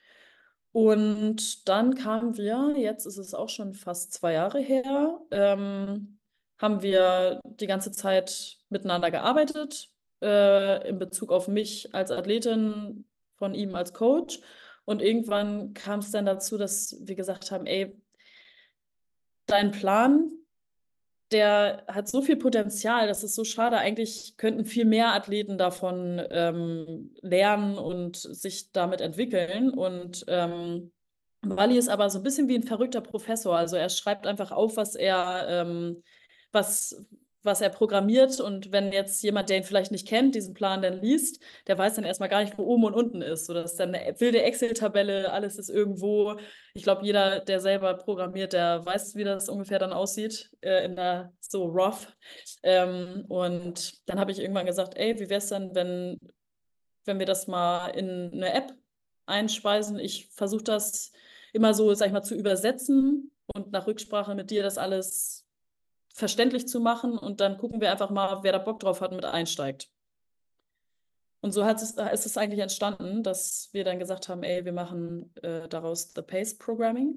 [SPEAKER 2] Und dann kamen wir, jetzt ist es auch schon fast zwei Jahre her, ähm, haben wir die ganze Zeit miteinander gearbeitet, äh, in Bezug auf mich als Athletin, von ihm als Coach. Und irgendwann kam es dann dazu, dass wir gesagt haben, ey, dein Plan, der hat so viel Potenzial, das ist so schade. Eigentlich könnten viel mehr Athleten davon ähm, lernen und sich damit entwickeln. Und ähm, Wally ist aber so ein bisschen wie ein verrückter Professor. Also er schreibt einfach auf, was er, ähm, was, was er programmiert. Und wenn jetzt jemand, der ihn vielleicht nicht kennt, diesen Plan dann liest, der weiß dann erstmal gar nicht, wo oben und unten ist. So, das ist dann eine wilde Excel-Tabelle, alles ist irgendwo. Ich glaube, jeder, der selber programmiert, der weiß, wie das ungefähr dann aussieht, äh, in der so rough. Ähm, und dann habe ich irgendwann gesagt, ey, wie wäre es dann, wenn, wenn wir das mal in eine App einspeisen? Ich versuche das immer so, sag ich mal, zu übersetzen und nach Rücksprache mit dir das alles verständlich zu machen und dann gucken wir einfach mal, wer da Bock drauf hat, mit einsteigt. Und so hat es, ist es eigentlich entstanden, dass wir dann gesagt haben, ey, wir machen äh, daraus The Pace Programming.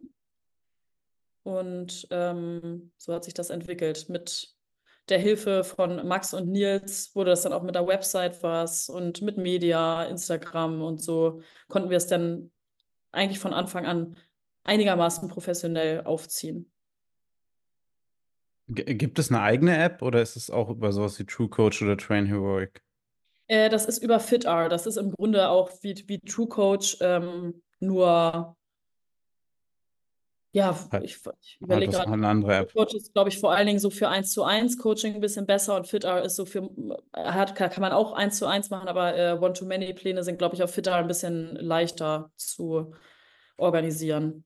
[SPEAKER 2] Und ähm, so hat sich das entwickelt. Mit der Hilfe von Max und Nils wurde das dann auch mit der Website was und mit Media, Instagram und so konnten wir es dann eigentlich von Anfang an einigermaßen professionell aufziehen.
[SPEAKER 1] G gibt es eine eigene App oder ist es auch über sowas wie True Coach oder Train Heroic?
[SPEAKER 2] Äh, das ist über FitR. Das ist im Grunde auch wie, wie True Coach, ähm, nur ja,
[SPEAKER 1] Halt,
[SPEAKER 2] ich, ich
[SPEAKER 1] halt
[SPEAKER 2] überlege
[SPEAKER 1] was, halt
[SPEAKER 2] gerade,
[SPEAKER 1] eine andere App.
[SPEAKER 2] Coach ist, glaube ich, vor allen Dingen so für eins zu eins Coaching ein bisschen besser und FitR ist so für, hat, kann, kann man auch eins zu eins machen, aber äh, One-to-Many-Pläne sind, glaube ich, auf FitR ein bisschen leichter zu organisieren.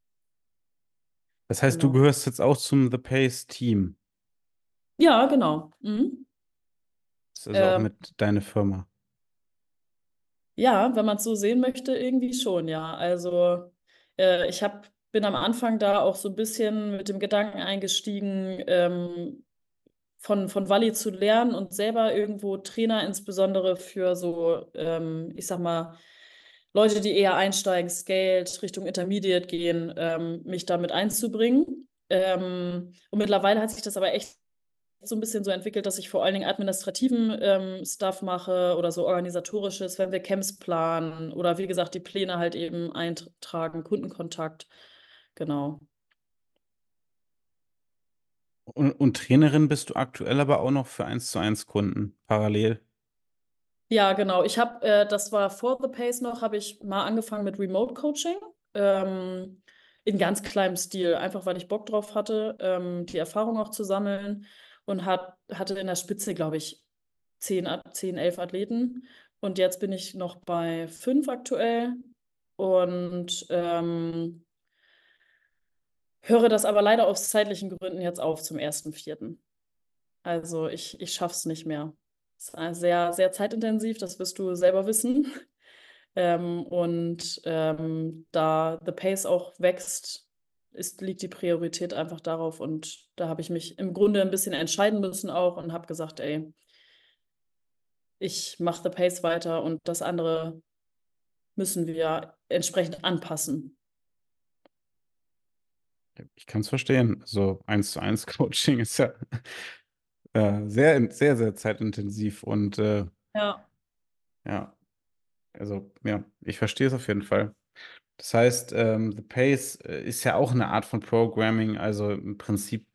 [SPEAKER 1] Das heißt, du
[SPEAKER 2] Genau.
[SPEAKER 1] gehörst jetzt auch zum The Pace Team.
[SPEAKER 2] Ja, genau. Mhm.
[SPEAKER 1] Das ist also auch
[SPEAKER 2] Ähm,
[SPEAKER 1] mit deiner Firma.
[SPEAKER 2] ja, wenn man es so sehen möchte, irgendwie schon, ja. Also äh, ich hab, bin am Anfang da auch so ein bisschen mit dem Gedanken eingestiegen, ähm, von, von Walli zu lernen und selber irgendwo Trainer, insbesondere für so, ähm, ich sag mal, Leute, die eher einsteigen, scaled, Richtung Intermediate gehen, ähm, mich damit einzubringen. Ähm, und mittlerweile hat sich das aber echt so ein bisschen so entwickelt, dass ich vor allen Dingen administrativen ähm, Stuff mache oder so organisatorisches, wenn wir Camps planen oder wie gesagt, die Pläne halt eben eintragen, Kundenkontakt. Genau.
[SPEAKER 1] Und, und Trainerin bist du aktuell aber auch noch für eins zu eins Kunden parallel.
[SPEAKER 2] Ja, genau. Ich habe, äh, das war vor The Pace noch, habe ich mal angefangen mit Remote Coaching. Ähm, in ganz kleinem Stil, einfach weil ich Bock drauf hatte, ähm, die Erfahrung auch zu sammeln und hat, hatte in der Spitze, glaube ich, zehn, At- zehn, elf Athleten. Und jetzt bin ich noch bei fünf aktuell und ähm, höre das aber leider aus zeitlichen Gründen jetzt auf zum ersten Vierten. Also ich, ich schaffe es nicht mehr. Es ist äh, sehr, sehr zeitintensiv, das wirst du selber wissen. Ähm, und ähm, da The Pace auch wächst, ist, liegt die Priorität einfach darauf. Und da habe ich mich im Grunde ein bisschen entscheiden müssen auch und habe gesagt, ey, ich mache The Pace weiter und das andere müssen wir entsprechend anpassen.
[SPEAKER 1] Ich kann es verstehen. Also eins zu eins Coaching ist ja äh, sehr, sehr, sehr zeitintensiv und äh,
[SPEAKER 2] Ja.
[SPEAKER 1] ja, also ja, ich verstehe es auf jeden Fall. Das heißt, ähm, The Pace äh, ist ja auch eine Art von Programming, also im Prinzip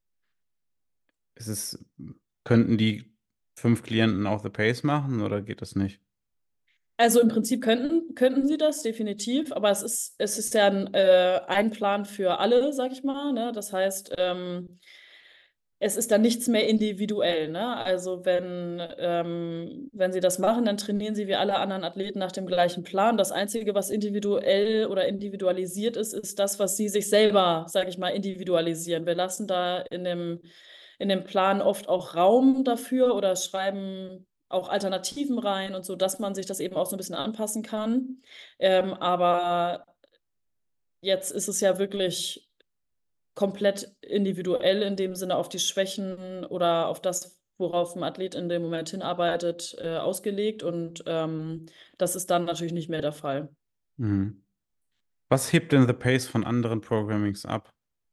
[SPEAKER 1] ist es, könnten die fünf Klienten auch The Pace machen oder geht das nicht?
[SPEAKER 2] Also im Prinzip könnten, könnten sie das definitiv, aber es ist, es ist ja ein, äh, ein Plan für alle, sag ich mal. Ne? Das heißt, ähm, es ist dann nichts mehr individuell, ne? Also wenn, ähm, wenn sie das machen, dann trainieren sie wie alle anderen Athleten nach dem gleichen Plan. Das Einzige, was individuell oder individualisiert ist, ist das, was sie sich selber, sage ich mal, individualisieren. Wir lassen da in dem, in dem Plan oft auch Raum dafür oder schreiben auch Alternativen rein und so, dass man sich das eben auch so ein bisschen anpassen kann. Ähm, aber jetzt ist es ja wirklich komplett individuell in dem Sinne auf die Schwächen oder auf das, worauf ein Athlet in dem Moment hinarbeitet, äh, ausgelegt. Und ähm, das ist dann natürlich nicht mehr der Fall.
[SPEAKER 1] Mhm. Was hebt denn The Pace von anderen Programmings ab?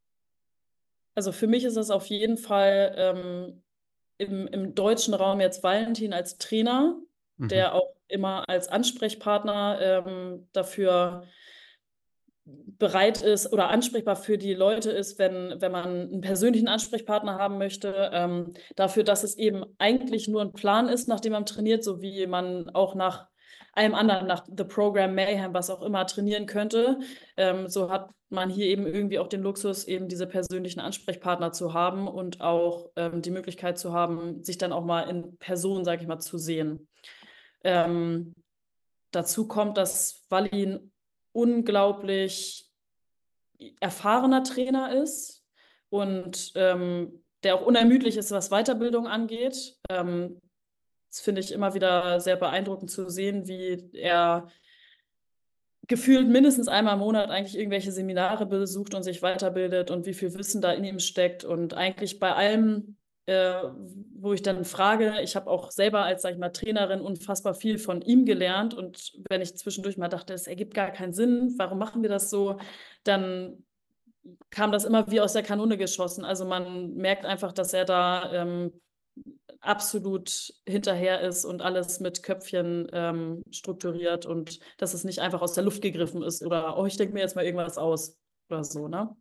[SPEAKER 2] Also für mich ist es auf jeden Fall ähm, im, im deutschen Raum jetzt Valentin als Trainer,
[SPEAKER 1] Mhm.
[SPEAKER 2] der auch immer als Ansprechpartner ähm, dafür bereit ist oder ansprechbar für die Leute ist, wenn, wenn man einen persönlichen Ansprechpartner haben möchte, ähm, dafür, dass es eben eigentlich nur ein Plan ist, nachdem man trainiert, so wie man auch nach allem anderen, nach The Program Mayhem, was auch immer, trainieren könnte. Ähm, so hat man hier eben irgendwie auch den Luxus, eben diese persönlichen Ansprechpartner zu haben und auch ähm, die Möglichkeit zu haben, sich dann auch mal in Person, sage ich mal, zu sehen. Ähm, Dazu kommt, dass Wallin unglaublich erfahrener Trainer ist und ähm, der auch unermüdlich ist, was Weiterbildung angeht. Ähm, das finde ich immer wieder sehr beeindruckend zu sehen, wie er gefühlt mindestens einmal im Monat eigentlich irgendwelche Seminare besucht und sich weiterbildet und wie viel Wissen da in ihm steckt. Und eigentlich bei allem, äh, wo ich dann frage, ich habe auch selber als, sag ich mal, Trainerin unfassbar viel von ihm gelernt. Und wenn ich zwischendurch mal dachte, es ergibt gar keinen Sinn, warum machen wir das so, dann kam das immer wie aus der Kanone geschossen. Also man merkt einfach, dass er da ähm, absolut hinterher ist und alles mit Köpfchen ähm, strukturiert und dass es nicht einfach aus der Luft gegriffen ist oder, oh, ich denke mir jetzt mal irgendwas aus oder so, ne?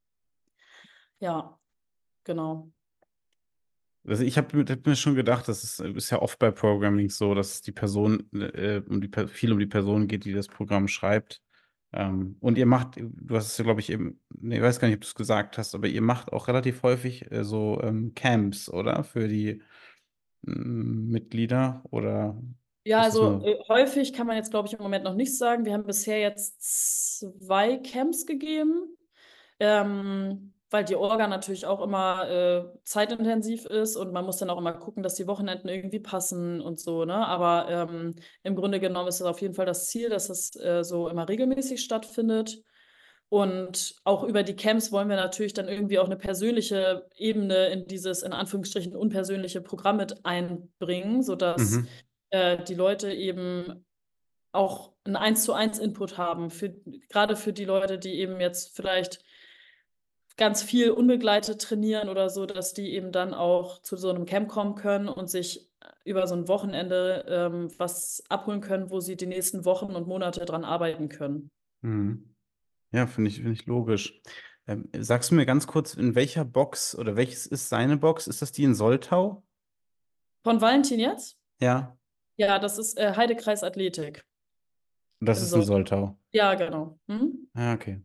[SPEAKER 2] Ja, genau.
[SPEAKER 1] Also ich habe mir, hab mir schon gedacht, das ist, ist ja oft bei Programming so, dass es die Person, äh, um die, Per- viel um die Person geht, die das Programm schreibt. Ähm, und ihr macht, du hast es ja, glaube ich, eben, nee, ich weiß gar nicht, ob du es gesagt hast, aber ihr macht auch relativ häufig äh, so ähm, Camps, oder? Für die ähm, Mitglieder oder
[SPEAKER 2] Ja,
[SPEAKER 1] ist es
[SPEAKER 2] also
[SPEAKER 1] nur.
[SPEAKER 2] äh, häufig kann man jetzt, glaube ich, im Moment noch nicht sagen. Wir haben bisher jetzt zwei Camps gegeben. Ähm, weil die Orga natürlich auch immer äh, zeitintensiv ist und man muss dann auch immer gucken, dass die Wochenenden irgendwie passen und so, ne? Aber ähm, im Grunde genommen ist es auf jeden Fall das Ziel, dass es äh, so immer regelmäßig stattfindet. Und auch über die Camps wollen wir natürlich dann irgendwie auch eine persönliche Ebene in dieses, in Anführungsstrichen, unpersönliche Programm mit einbringen, sodass
[SPEAKER 1] Mhm.
[SPEAKER 2] äh, die Leute eben auch einen eins zu eins Input haben, für, gerade für die Leute, die eben jetzt vielleicht ganz viel unbegleitet trainieren oder so, dass die eben dann auch zu so einem Camp kommen können und sich über so ein Wochenende ähm, was abholen können, wo sie die nächsten Wochen und Monate dran arbeiten können.
[SPEAKER 1] Mhm. Ja, finde ich, finde ich logisch. Ähm, sagst du mir ganz kurz, in welcher Box oder welches ist seine Box? Ist das die in Soltau?
[SPEAKER 2] Von Valentin jetzt?
[SPEAKER 1] Ja.
[SPEAKER 2] Ja, das ist äh, Heidekreis Athletik
[SPEAKER 1] Und das
[SPEAKER 2] in
[SPEAKER 1] ist in
[SPEAKER 2] Soltau.
[SPEAKER 1] Soltau.
[SPEAKER 2] Ja, genau. Hm?
[SPEAKER 1] Ah, okay.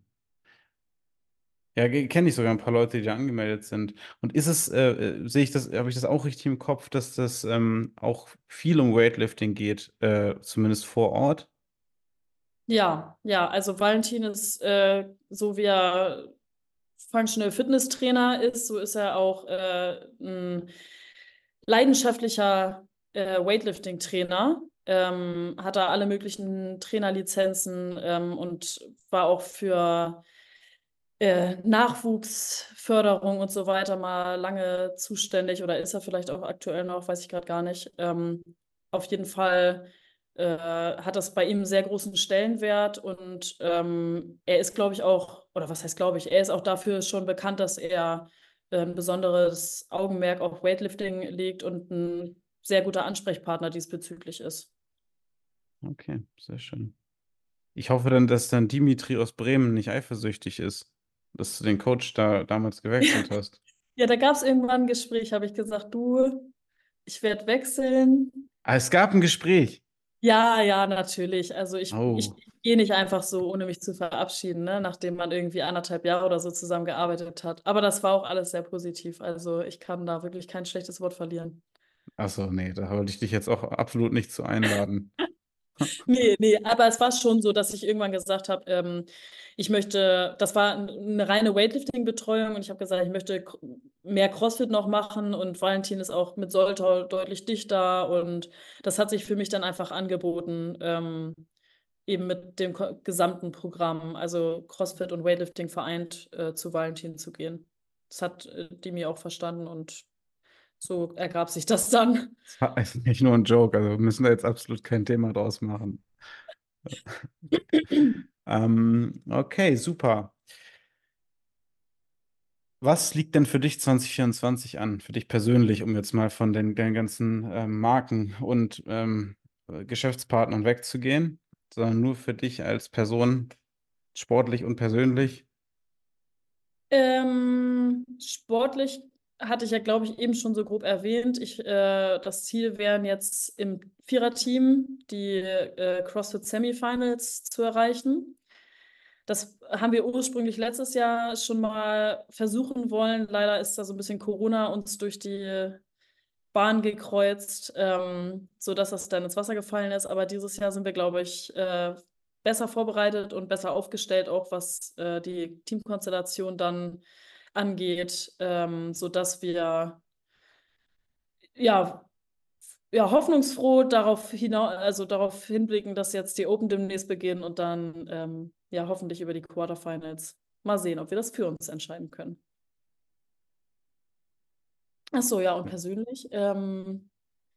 [SPEAKER 1] Ja, kenne ich sogar ein paar Leute, die da angemeldet sind. Und ist es, äh, äh, sehe ich das, habe ich das auch richtig im Kopf, dass das ähm, auch viel um Weightlifting geht, äh, zumindest vor Ort?
[SPEAKER 2] Ja, ja, also Valentin ist, äh, so wie er Functional Fitness Trainer ist, so ist er auch äh, ein leidenschaftlicher äh, Weightlifting-Trainer. Ähm, hat da alle möglichen Trainerlizenzen ähm, und war auch für äh, Nachwuchsförderung und so weiter mal lange zuständig oder ist er vielleicht auch aktuell noch, weiß ich gerade gar nicht. Ähm, auf jeden Fall äh, hat das bei ihm einen sehr großen Stellenwert und ähm, er ist, glaube ich, auch, oder was heißt, glaube ich, er ist auch dafür schon bekannt, dass er äh, ein besonderes Augenmerk auf Weightlifting legt und ein sehr guter Ansprechpartner diesbezüglich ist.
[SPEAKER 1] Okay, sehr schön. Ich hoffe dann, dass dann Dimitri aus Bremen nicht eifersüchtig ist, dass du den Coach da damals gewechselt hast.
[SPEAKER 2] Ja, da gab es irgendwann ein Gespräch, habe ich gesagt, du, ich werde wechseln.
[SPEAKER 1] Ah, es gab ein Gespräch.
[SPEAKER 2] Ja, ja, natürlich. Also ich, ich,
[SPEAKER 1] Oh,
[SPEAKER 2] ich gehe nicht einfach so, ohne mich zu verabschieden, ne? Nachdem man irgendwie anderthalb Jahre oder so zusammengearbeitet hat. Aber das war auch alles sehr positiv. Also ich kann da wirklich kein schlechtes Wort verlieren.
[SPEAKER 1] achso, nee, da wollte ich dich jetzt auch absolut nicht zu einladen.
[SPEAKER 2] Nee, nee, aber es war schon so, dass ich irgendwann gesagt habe, ähm, ich möchte, das war ein- eine reine Weightlifting-Betreuung und ich habe gesagt, ich möchte k- mehr CrossFit noch machen und Valentin ist auch mit Soltau deutlich dichter und das hat sich für mich dann einfach angeboten, ähm, eben mit dem ko- gesamten Programm, also CrossFit und Weightlifting vereint, äh, zu Valentin zu gehen. Das hat äh, die mir auch verstanden und so ergab sich das dann.
[SPEAKER 1] Das war also nicht nur ein Joke, also wir müssen da jetzt absolut kein Thema draus machen. Ähm, okay, super. Was liegt denn für dich zwanzig vierundzwanzig an, für dich persönlich, um jetzt mal von den, den ganzen ähm, Marken und ähm, äh, Geschäftspartnern wegzugehen, sondern nur für dich als Person, sportlich und persönlich?
[SPEAKER 2] Ähm, sportlich hatte ich ja, glaube ich, eben schon so grob erwähnt. Ich, äh, das Ziel wären jetzt im Viererteam die äh, CrossFit Semifinals zu erreichen. Das haben wir ursprünglich letztes Jahr schon mal versuchen wollen. Leider ist da so ein bisschen Corona uns durch die Bahn gekreuzt, ähm, sodass das dann ins Wasser gefallen ist. Aber dieses Jahr sind wir, glaube ich, äh, besser vorbereitet und besser aufgestellt, auch was äh, die Teamkonstellation dann angeht, ähm, sodass wir ja, ja hoffnungsfroh darauf hinaus, also darauf hinblicken, dass jetzt die Open demnächst beginnen und dann ähm, ja hoffentlich über die Quarterfinals mal sehen, ob wir das für uns entscheiden können. Ach so, ja, und persönlich. Ähm,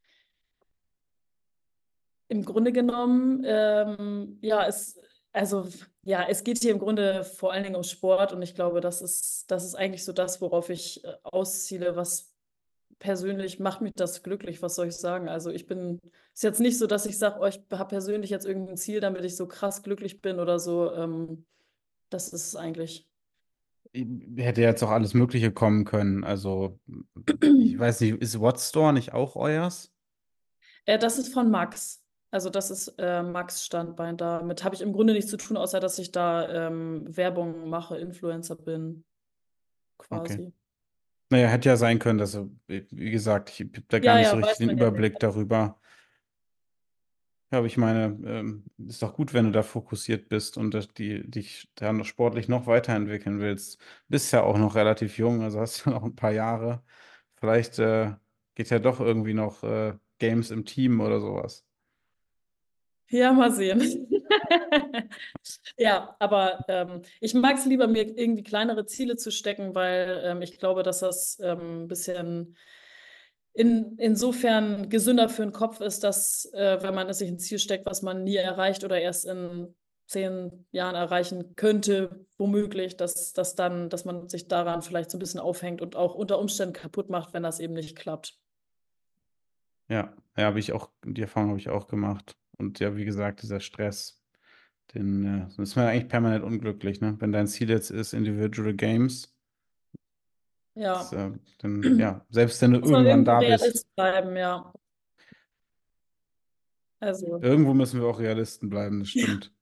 [SPEAKER 2] Im Grunde genommen, ähm, ja, es, also, ja, es geht hier im Grunde vor allen Dingen um Sport und ich glaube, das ist, das ist eigentlich so das, worauf ich äh, ausziele, was persönlich macht mich das glücklich, was soll ich sagen? Also ich bin, ist jetzt nicht so, dass ich sage, oh, ich habe persönlich jetzt irgendein Ziel, damit ich so krass glücklich bin oder so. Ähm, das ist es eigentlich.
[SPEAKER 1] Hätte jetzt auch alles Mögliche kommen können. Also, ich weiß nicht, ist WhatStore nicht auch euers?
[SPEAKER 2] Äh, das ist von Max. Also das ist äh, Max Standbein. Damit habe ich im Grunde nichts zu tun, außer dass ich da ähm, Werbung mache, Influencer bin,
[SPEAKER 1] Okay.
[SPEAKER 2] quasi.
[SPEAKER 1] Naja, hätte ja sein können, dass, du- wie gesagt, ich habe da gar
[SPEAKER 2] Ja,
[SPEAKER 1] nicht so
[SPEAKER 2] ja,
[SPEAKER 1] richtig
[SPEAKER 2] weiß
[SPEAKER 1] den
[SPEAKER 2] man ja nicht.
[SPEAKER 1] Überblick darüber. Ja, aber ich meine, ähm, ist doch gut, wenn du da fokussiert bist und dass die, dich da noch sportlich noch weiterentwickeln willst. Bist ja auch noch relativ jung, also hast ja noch ein paar Jahre. Vielleicht äh, geht ja doch irgendwie noch äh, Games im Team oder sowas.
[SPEAKER 2] Ja, mal sehen. Ja, aber ähm, ich mag es lieber, mir irgendwie kleinere Ziele zu stecken, weil ähm, ich glaube, dass das ähm, ein bisschen in, insofern gesünder für den Kopf ist, dass äh, wenn man es sich ein Ziel steckt, was man nie erreicht oder erst in zehn Jahren erreichen könnte, womöglich, dass, dass dann, dass man sich daran vielleicht so ein bisschen aufhängt und auch unter Umständen kaputt macht, wenn das eben nicht klappt.
[SPEAKER 1] Ja, ja, habe ich auch, die Erfahrung habe ich auch gemacht. Und ja, wie gesagt, dieser Stress, den, äh, sonst ist man eigentlich permanent unglücklich, ne? Wenn dein Ziel jetzt ist, Individual Games, das,
[SPEAKER 2] Ja,
[SPEAKER 1] äh, dann, ja, selbst wenn du
[SPEAKER 2] muss man
[SPEAKER 1] irgendwann
[SPEAKER 2] irgendwo
[SPEAKER 1] da
[SPEAKER 2] realist
[SPEAKER 1] bist,
[SPEAKER 2] bleiben, ja. Also,
[SPEAKER 1] Irgendwo müssen wir auch Realisten bleiben, das stimmt.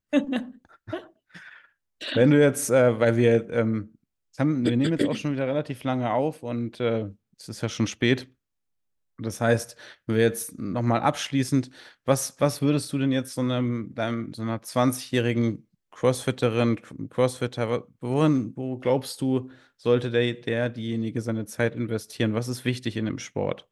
[SPEAKER 1] Wenn du jetzt, äh, weil wir, ähm, jetzt haben, wir nehmen jetzt auch schon wieder relativ lange auf und äh, es ist ja schon spät. Das heißt, wenn wir jetzt nochmal abschließend, was, was würdest du denn jetzt so einem, deinem, so einer zwanzigjährigen Crossfitterin, Crossfitter, worin, wo glaubst du, sollte der, der, diejenige seine Zeit investieren? Was ist wichtig in dem Sport?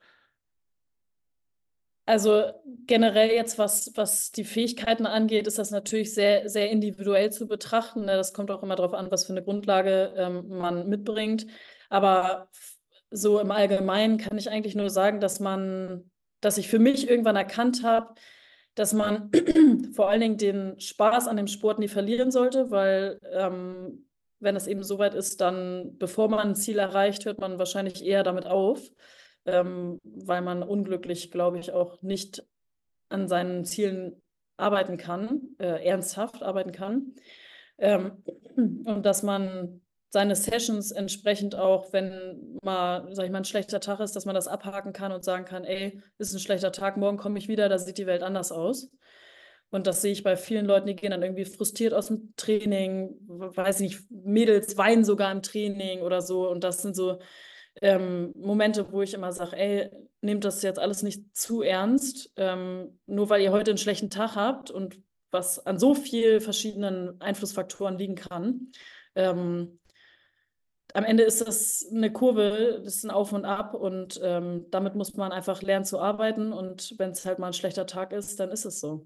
[SPEAKER 2] also generell jetzt, was, was die Fähigkeiten angeht, ist das natürlich sehr, sehr individuell zu betrachten. Ne? Das kommt auch immer darauf an, was für eine Grundlage ähm, man mitbringt. Aber f- so im Allgemeinen kann ich eigentlich nur sagen, dass man, dass ich für mich irgendwann erkannt habe, dass man vor allen Dingen den Spaß an dem Sport nie verlieren sollte, weil ähm, wenn es eben soweit ist, dann, bevor man ein Ziel erreicht, hört man wahrscheinlich eher damit auf, ähm, weil man unglücklich, glaube ich, auch nicht an seinen Zielen arbeiten kann, äh, ernsthaft arbeiten kann. Ähm, und dass man seine Sessions entsprechend auch, wenn mal, sag ich mal, ein schlechter Tag ist, dass man das abhaken kann und sagen kann, ey, ist ein schlechter Tag, morgen komme ich wieder, da sieht die Welt anders aus. Und das sehe ich bei vielen Leuten, die gehen dann irgendwie frustriert aus dem Training, weiß ich nicht, Mädels weinen sogar im Training oder so. Und das sind so ähm, Momente, wo ich immer sage, ey, nehmt das jetzt alles nicht zu ernst, ähm, nur weil ihr heute einen schlechten Tag habt und was an so vielen verschiedenen Einflussfaktoren liegen kann. Ähm, am Ende ist das eine Kurve, das ist ein Auf und Ab und ähm, damit muss man einfach lernen zu arbeiten und wenn es halt mal ein schlechter Tag ist, dann ist es so.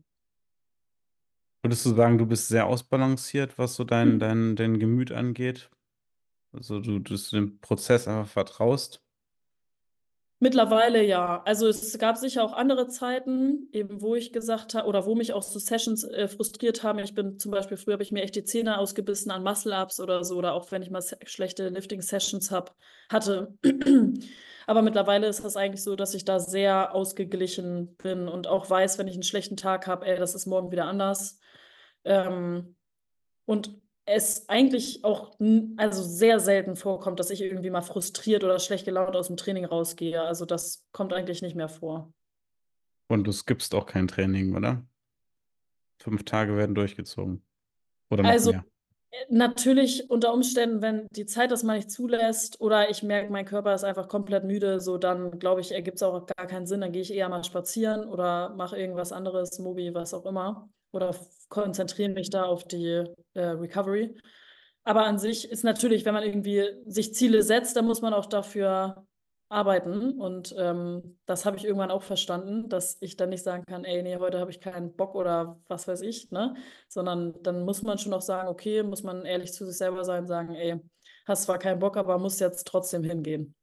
[SPEAKER 1] Würdest du sagen, du bist sehr ausbalanciert, was so dein, dein, dein Gemüt angeht? Also du, du dem Prozess einfach vertraust?
[SPEAKER 2] Mittlerweile ja. Also es gab sicher auch andere Zeiten, eben wo ich gesagt habe, oder wo mich auch so Sessions äh, frustriert haben. Ich bin zum Beispiel, früher habe ich mir echt die Zähne ausgebissen an Muscle-Ups oder so, oder auch wenn ich mal se- schlechte Lifting-Sessions hab, hatte. Aber mittlerweile ist das eigentlich so, dass ich da sehr ausgeglichen bin und auch weiß, wenn ich einen schlechten Tag habe, ey, das ist morgen wieder anders. Ähm, und es eigentlich auch n- also sehr selten vorkommt, dass ich irgendwie mal frustriert oder schlecht gelaunt aus dem Training rausgehe. Also das kommt eigentlich nicht mehr vor.
[SPEAKER 1] Und du skippst auch kein Training, oder? Fünf Tage werden durchgezogen. Oder noch
[SPEAKER 2] Also
[SPEAKER 1] mehr.
[SPEAKER 2] äh, natürlich unter Umständen, wenn die Zeit das mal nicht zulässt oder ich merke, mein Körper ist einfach komplett müde, so dann glaube ich, ergibt es auch gar keinen Sinn. Dann gehe ich eher mal spazieren oder mache irgendwas anderes, Mobi, was auch immer. Oder f- konzentriere mich da auf die äh, Recovery. Aber an sich ist natürlich, wenn man irgendwie sich Ziele setzt, dann muss man auch dafür arbeiten. Und ähm, das habe ich irgendwann auch verstanden, dass ich dann nicht sagen kann, ey, nee, heute habe ich keinen Bock oder was weiß ich, ne? Sondern dann muss man schon auch sagen, okay, muss man ehrlich zu sich selber sein, sagen, ey, hast zwar keinen Bock, aber musst jetzt trotzdem hingehen.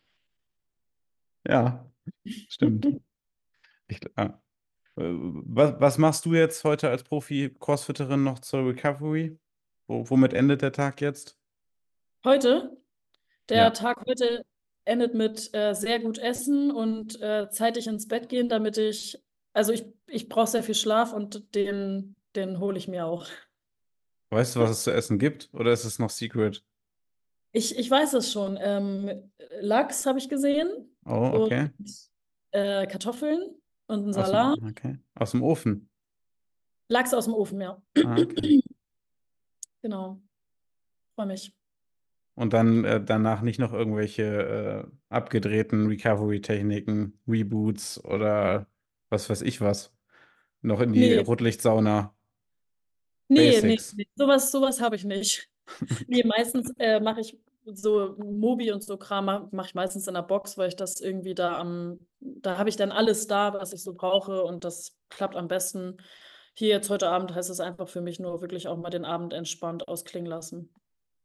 [SPEAKER 1] Ja, stimmt. Ich, ah. Äh, Was, was machst du jetzt heute als Profi-Crossfitterin noch zur Recovery? Wo, womit endet der Tag jetzt?
[SPEAKER 2] Heute, der
[SPEAKER 1] Ja.
[SPEAKER 2] Tag heute endet mit äh, sehr gut essen und äh, zeitig ins Bett gehen, damit ich, also ich, ich brauche sehr viel Schlaf und den, den hole ich mir auch.
[SPEAKER 1] Weißt du, was es zu essen gibt? Oder ist es noch Secret?
[SPEAKER 2] Ich, ich weiß es schon. Ähm, Lachs habe ich gesehen
[SPEAKER 1] Oh,
[SPEAKER 2] und
[SPEAKER 1] okay.
[SPEAKER 2] äh, Kartoffeln und ein
[SPEAKER 1] Aus dem,
[SPEAKER 2] Salat.
[SPEAKER 1] okay. Aus dem Ofen.
[SPEAKER 2] Lachs aus dem Ofen, ja.
[SPEAKER 1] Ah, okay.
[SPEAKER 2] Genau, freue mich.
[SPEAKER 1] Und dann äh, danach nicht noch irgendwelche äh, abgedrehten Recovery-Techniken, Reboots oder was weiß ich was. Noch in die
[SPEAKER 2] Nee,
[SPEAKER 1] Rotlichtsauna.
[SPEAKER 2] nee, nee,
[SPEAKER 1] Basics.
[SPEAKER 2] nee. Sowas, sowas habe ich nicht. Nee, meistens äh, mache ich so Mobi und so Kram mache mach ich meistens in der Box, weil ich das irgendwie da am, da habe ich dann alles da, was ich so brauche und das klappt am besten. Hier jetzt heute Abend heißt es einfach für mich nur wirklich auch mal den Abend entspannt ausklingen lassen.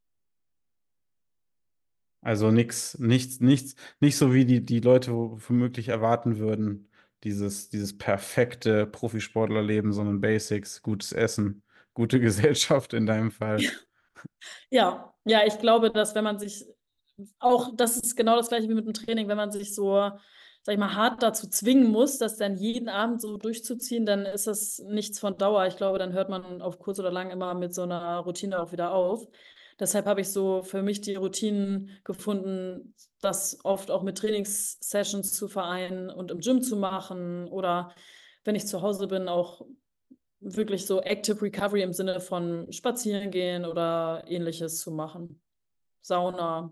[SPEAKER 1] Also nichts, nichts, nichts, nicht so wie die, die Leute womöglich erwarten würden, dieses, dieses perfekte Profisportlerleben, sondern Basics, gutes Essen, gute Gesellschaft in deinem Fall.
[SPEAKER 2] Ja, ja, ich glaube, dass wenn man sich auch, das ist genau das gleiche wie mit dem Training, wenn man sich so, sag ich mal, hart dazu zwingen muss, das dann jeden Abend so durchzuziehen, dann ist das nichts von Dauer. Ich glaube, dann hört man auf kurz oder lang immer mit so einer Routine auch wieder auf. Deshalb habe ich so für mich die Routinen gefunden, das oft auch mit Trainingssessions zu vereinen und im Gym zu machen oder wenn ich zu Hause bin, auch wirklich so Active Recovery im Sinne von spazieren gehen oder Ähnliches zu machen. Sauna.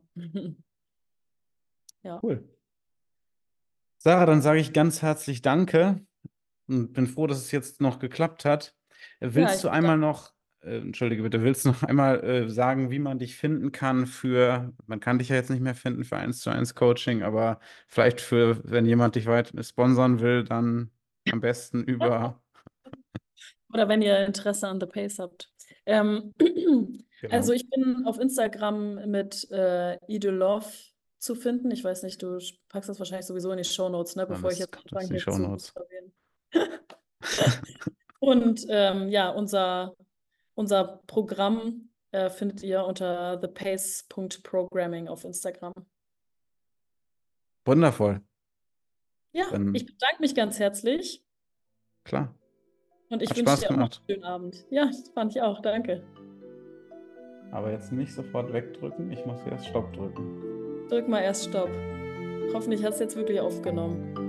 [SPEAKER 2] Ja.
[SPEAKER 1] Cool. Sarah, dann sage ich ganz herzlich Danke und bin froh, dass es jetzt noch geklappt hat. Äh,
[SPEAKER 2] Ja,
[SPEAKER 1] Willst
[SPEAKER 2] ich
[SPEAKER 1] du einmal
[SPEAKER 2] bedanke
[SPEAKER 1] noch, äh, entschuldige bitte, willst du noch einmal äh, sagen, wie man dich finden kann für, man kann dich ja jetzt nicht mehr finden für eins zu eins Coaching, aber vielleicht für, wenn jemand dich weit sponsern will, dann am besten über,
[SPEAKER 2] Oder wenn ihr Interesse an The Pace habt. Ähm, also
[SPEAKER 1] genau.
[SPEAKER 2] ich bin auf Instagram mit äh, Idolove zu finden. Ich weiß nicht, du packst das wahrscheinlich sowieso in die Shownotes, ne, bevor ich
[SPEAKER 1] Alles
[SPEAKER 2] jetzt
[SPEAKER 1] kommt aus
[SPEAKER 2] anfange
[SPEAKER 1] die
[SPEAKER 2] hier zu
[SPEAKER 1] Shownotes.
[SPEAKER 2] buchstabieren. Und ähm, ja, unser, unser Programm äh, findet ihr unter thepace Punkt programming auf Instagram.
[SPEAKER 1] Wundervoll.
[SPEAKER 2] Ja, ich
[SPEAKER 1] Dann,
[SPEAKER 2] bedanke mich ganz herzlich
[SPEAKER 1] klar.
[SPEAKER 2] und ich
[SPEAKER 1] Hat
[SPEAKER 2] wünsche
[SPEAKER 1] Spaß
[SPEAKER 2] dir auch noch
[SPEAKER 1] gemacht.
[SPEAKER 2] einen schönen Abend. Ja, das fand ich auch. Danke.
[SPEAKER 1] Aber jetzt nicht sofort wegdrücken, ich muss erst Stopp drücken.
[SPEAKER 2] Drück mal erst Stopp. Hoffentlich hast du jetzt wirklich aufgenommen.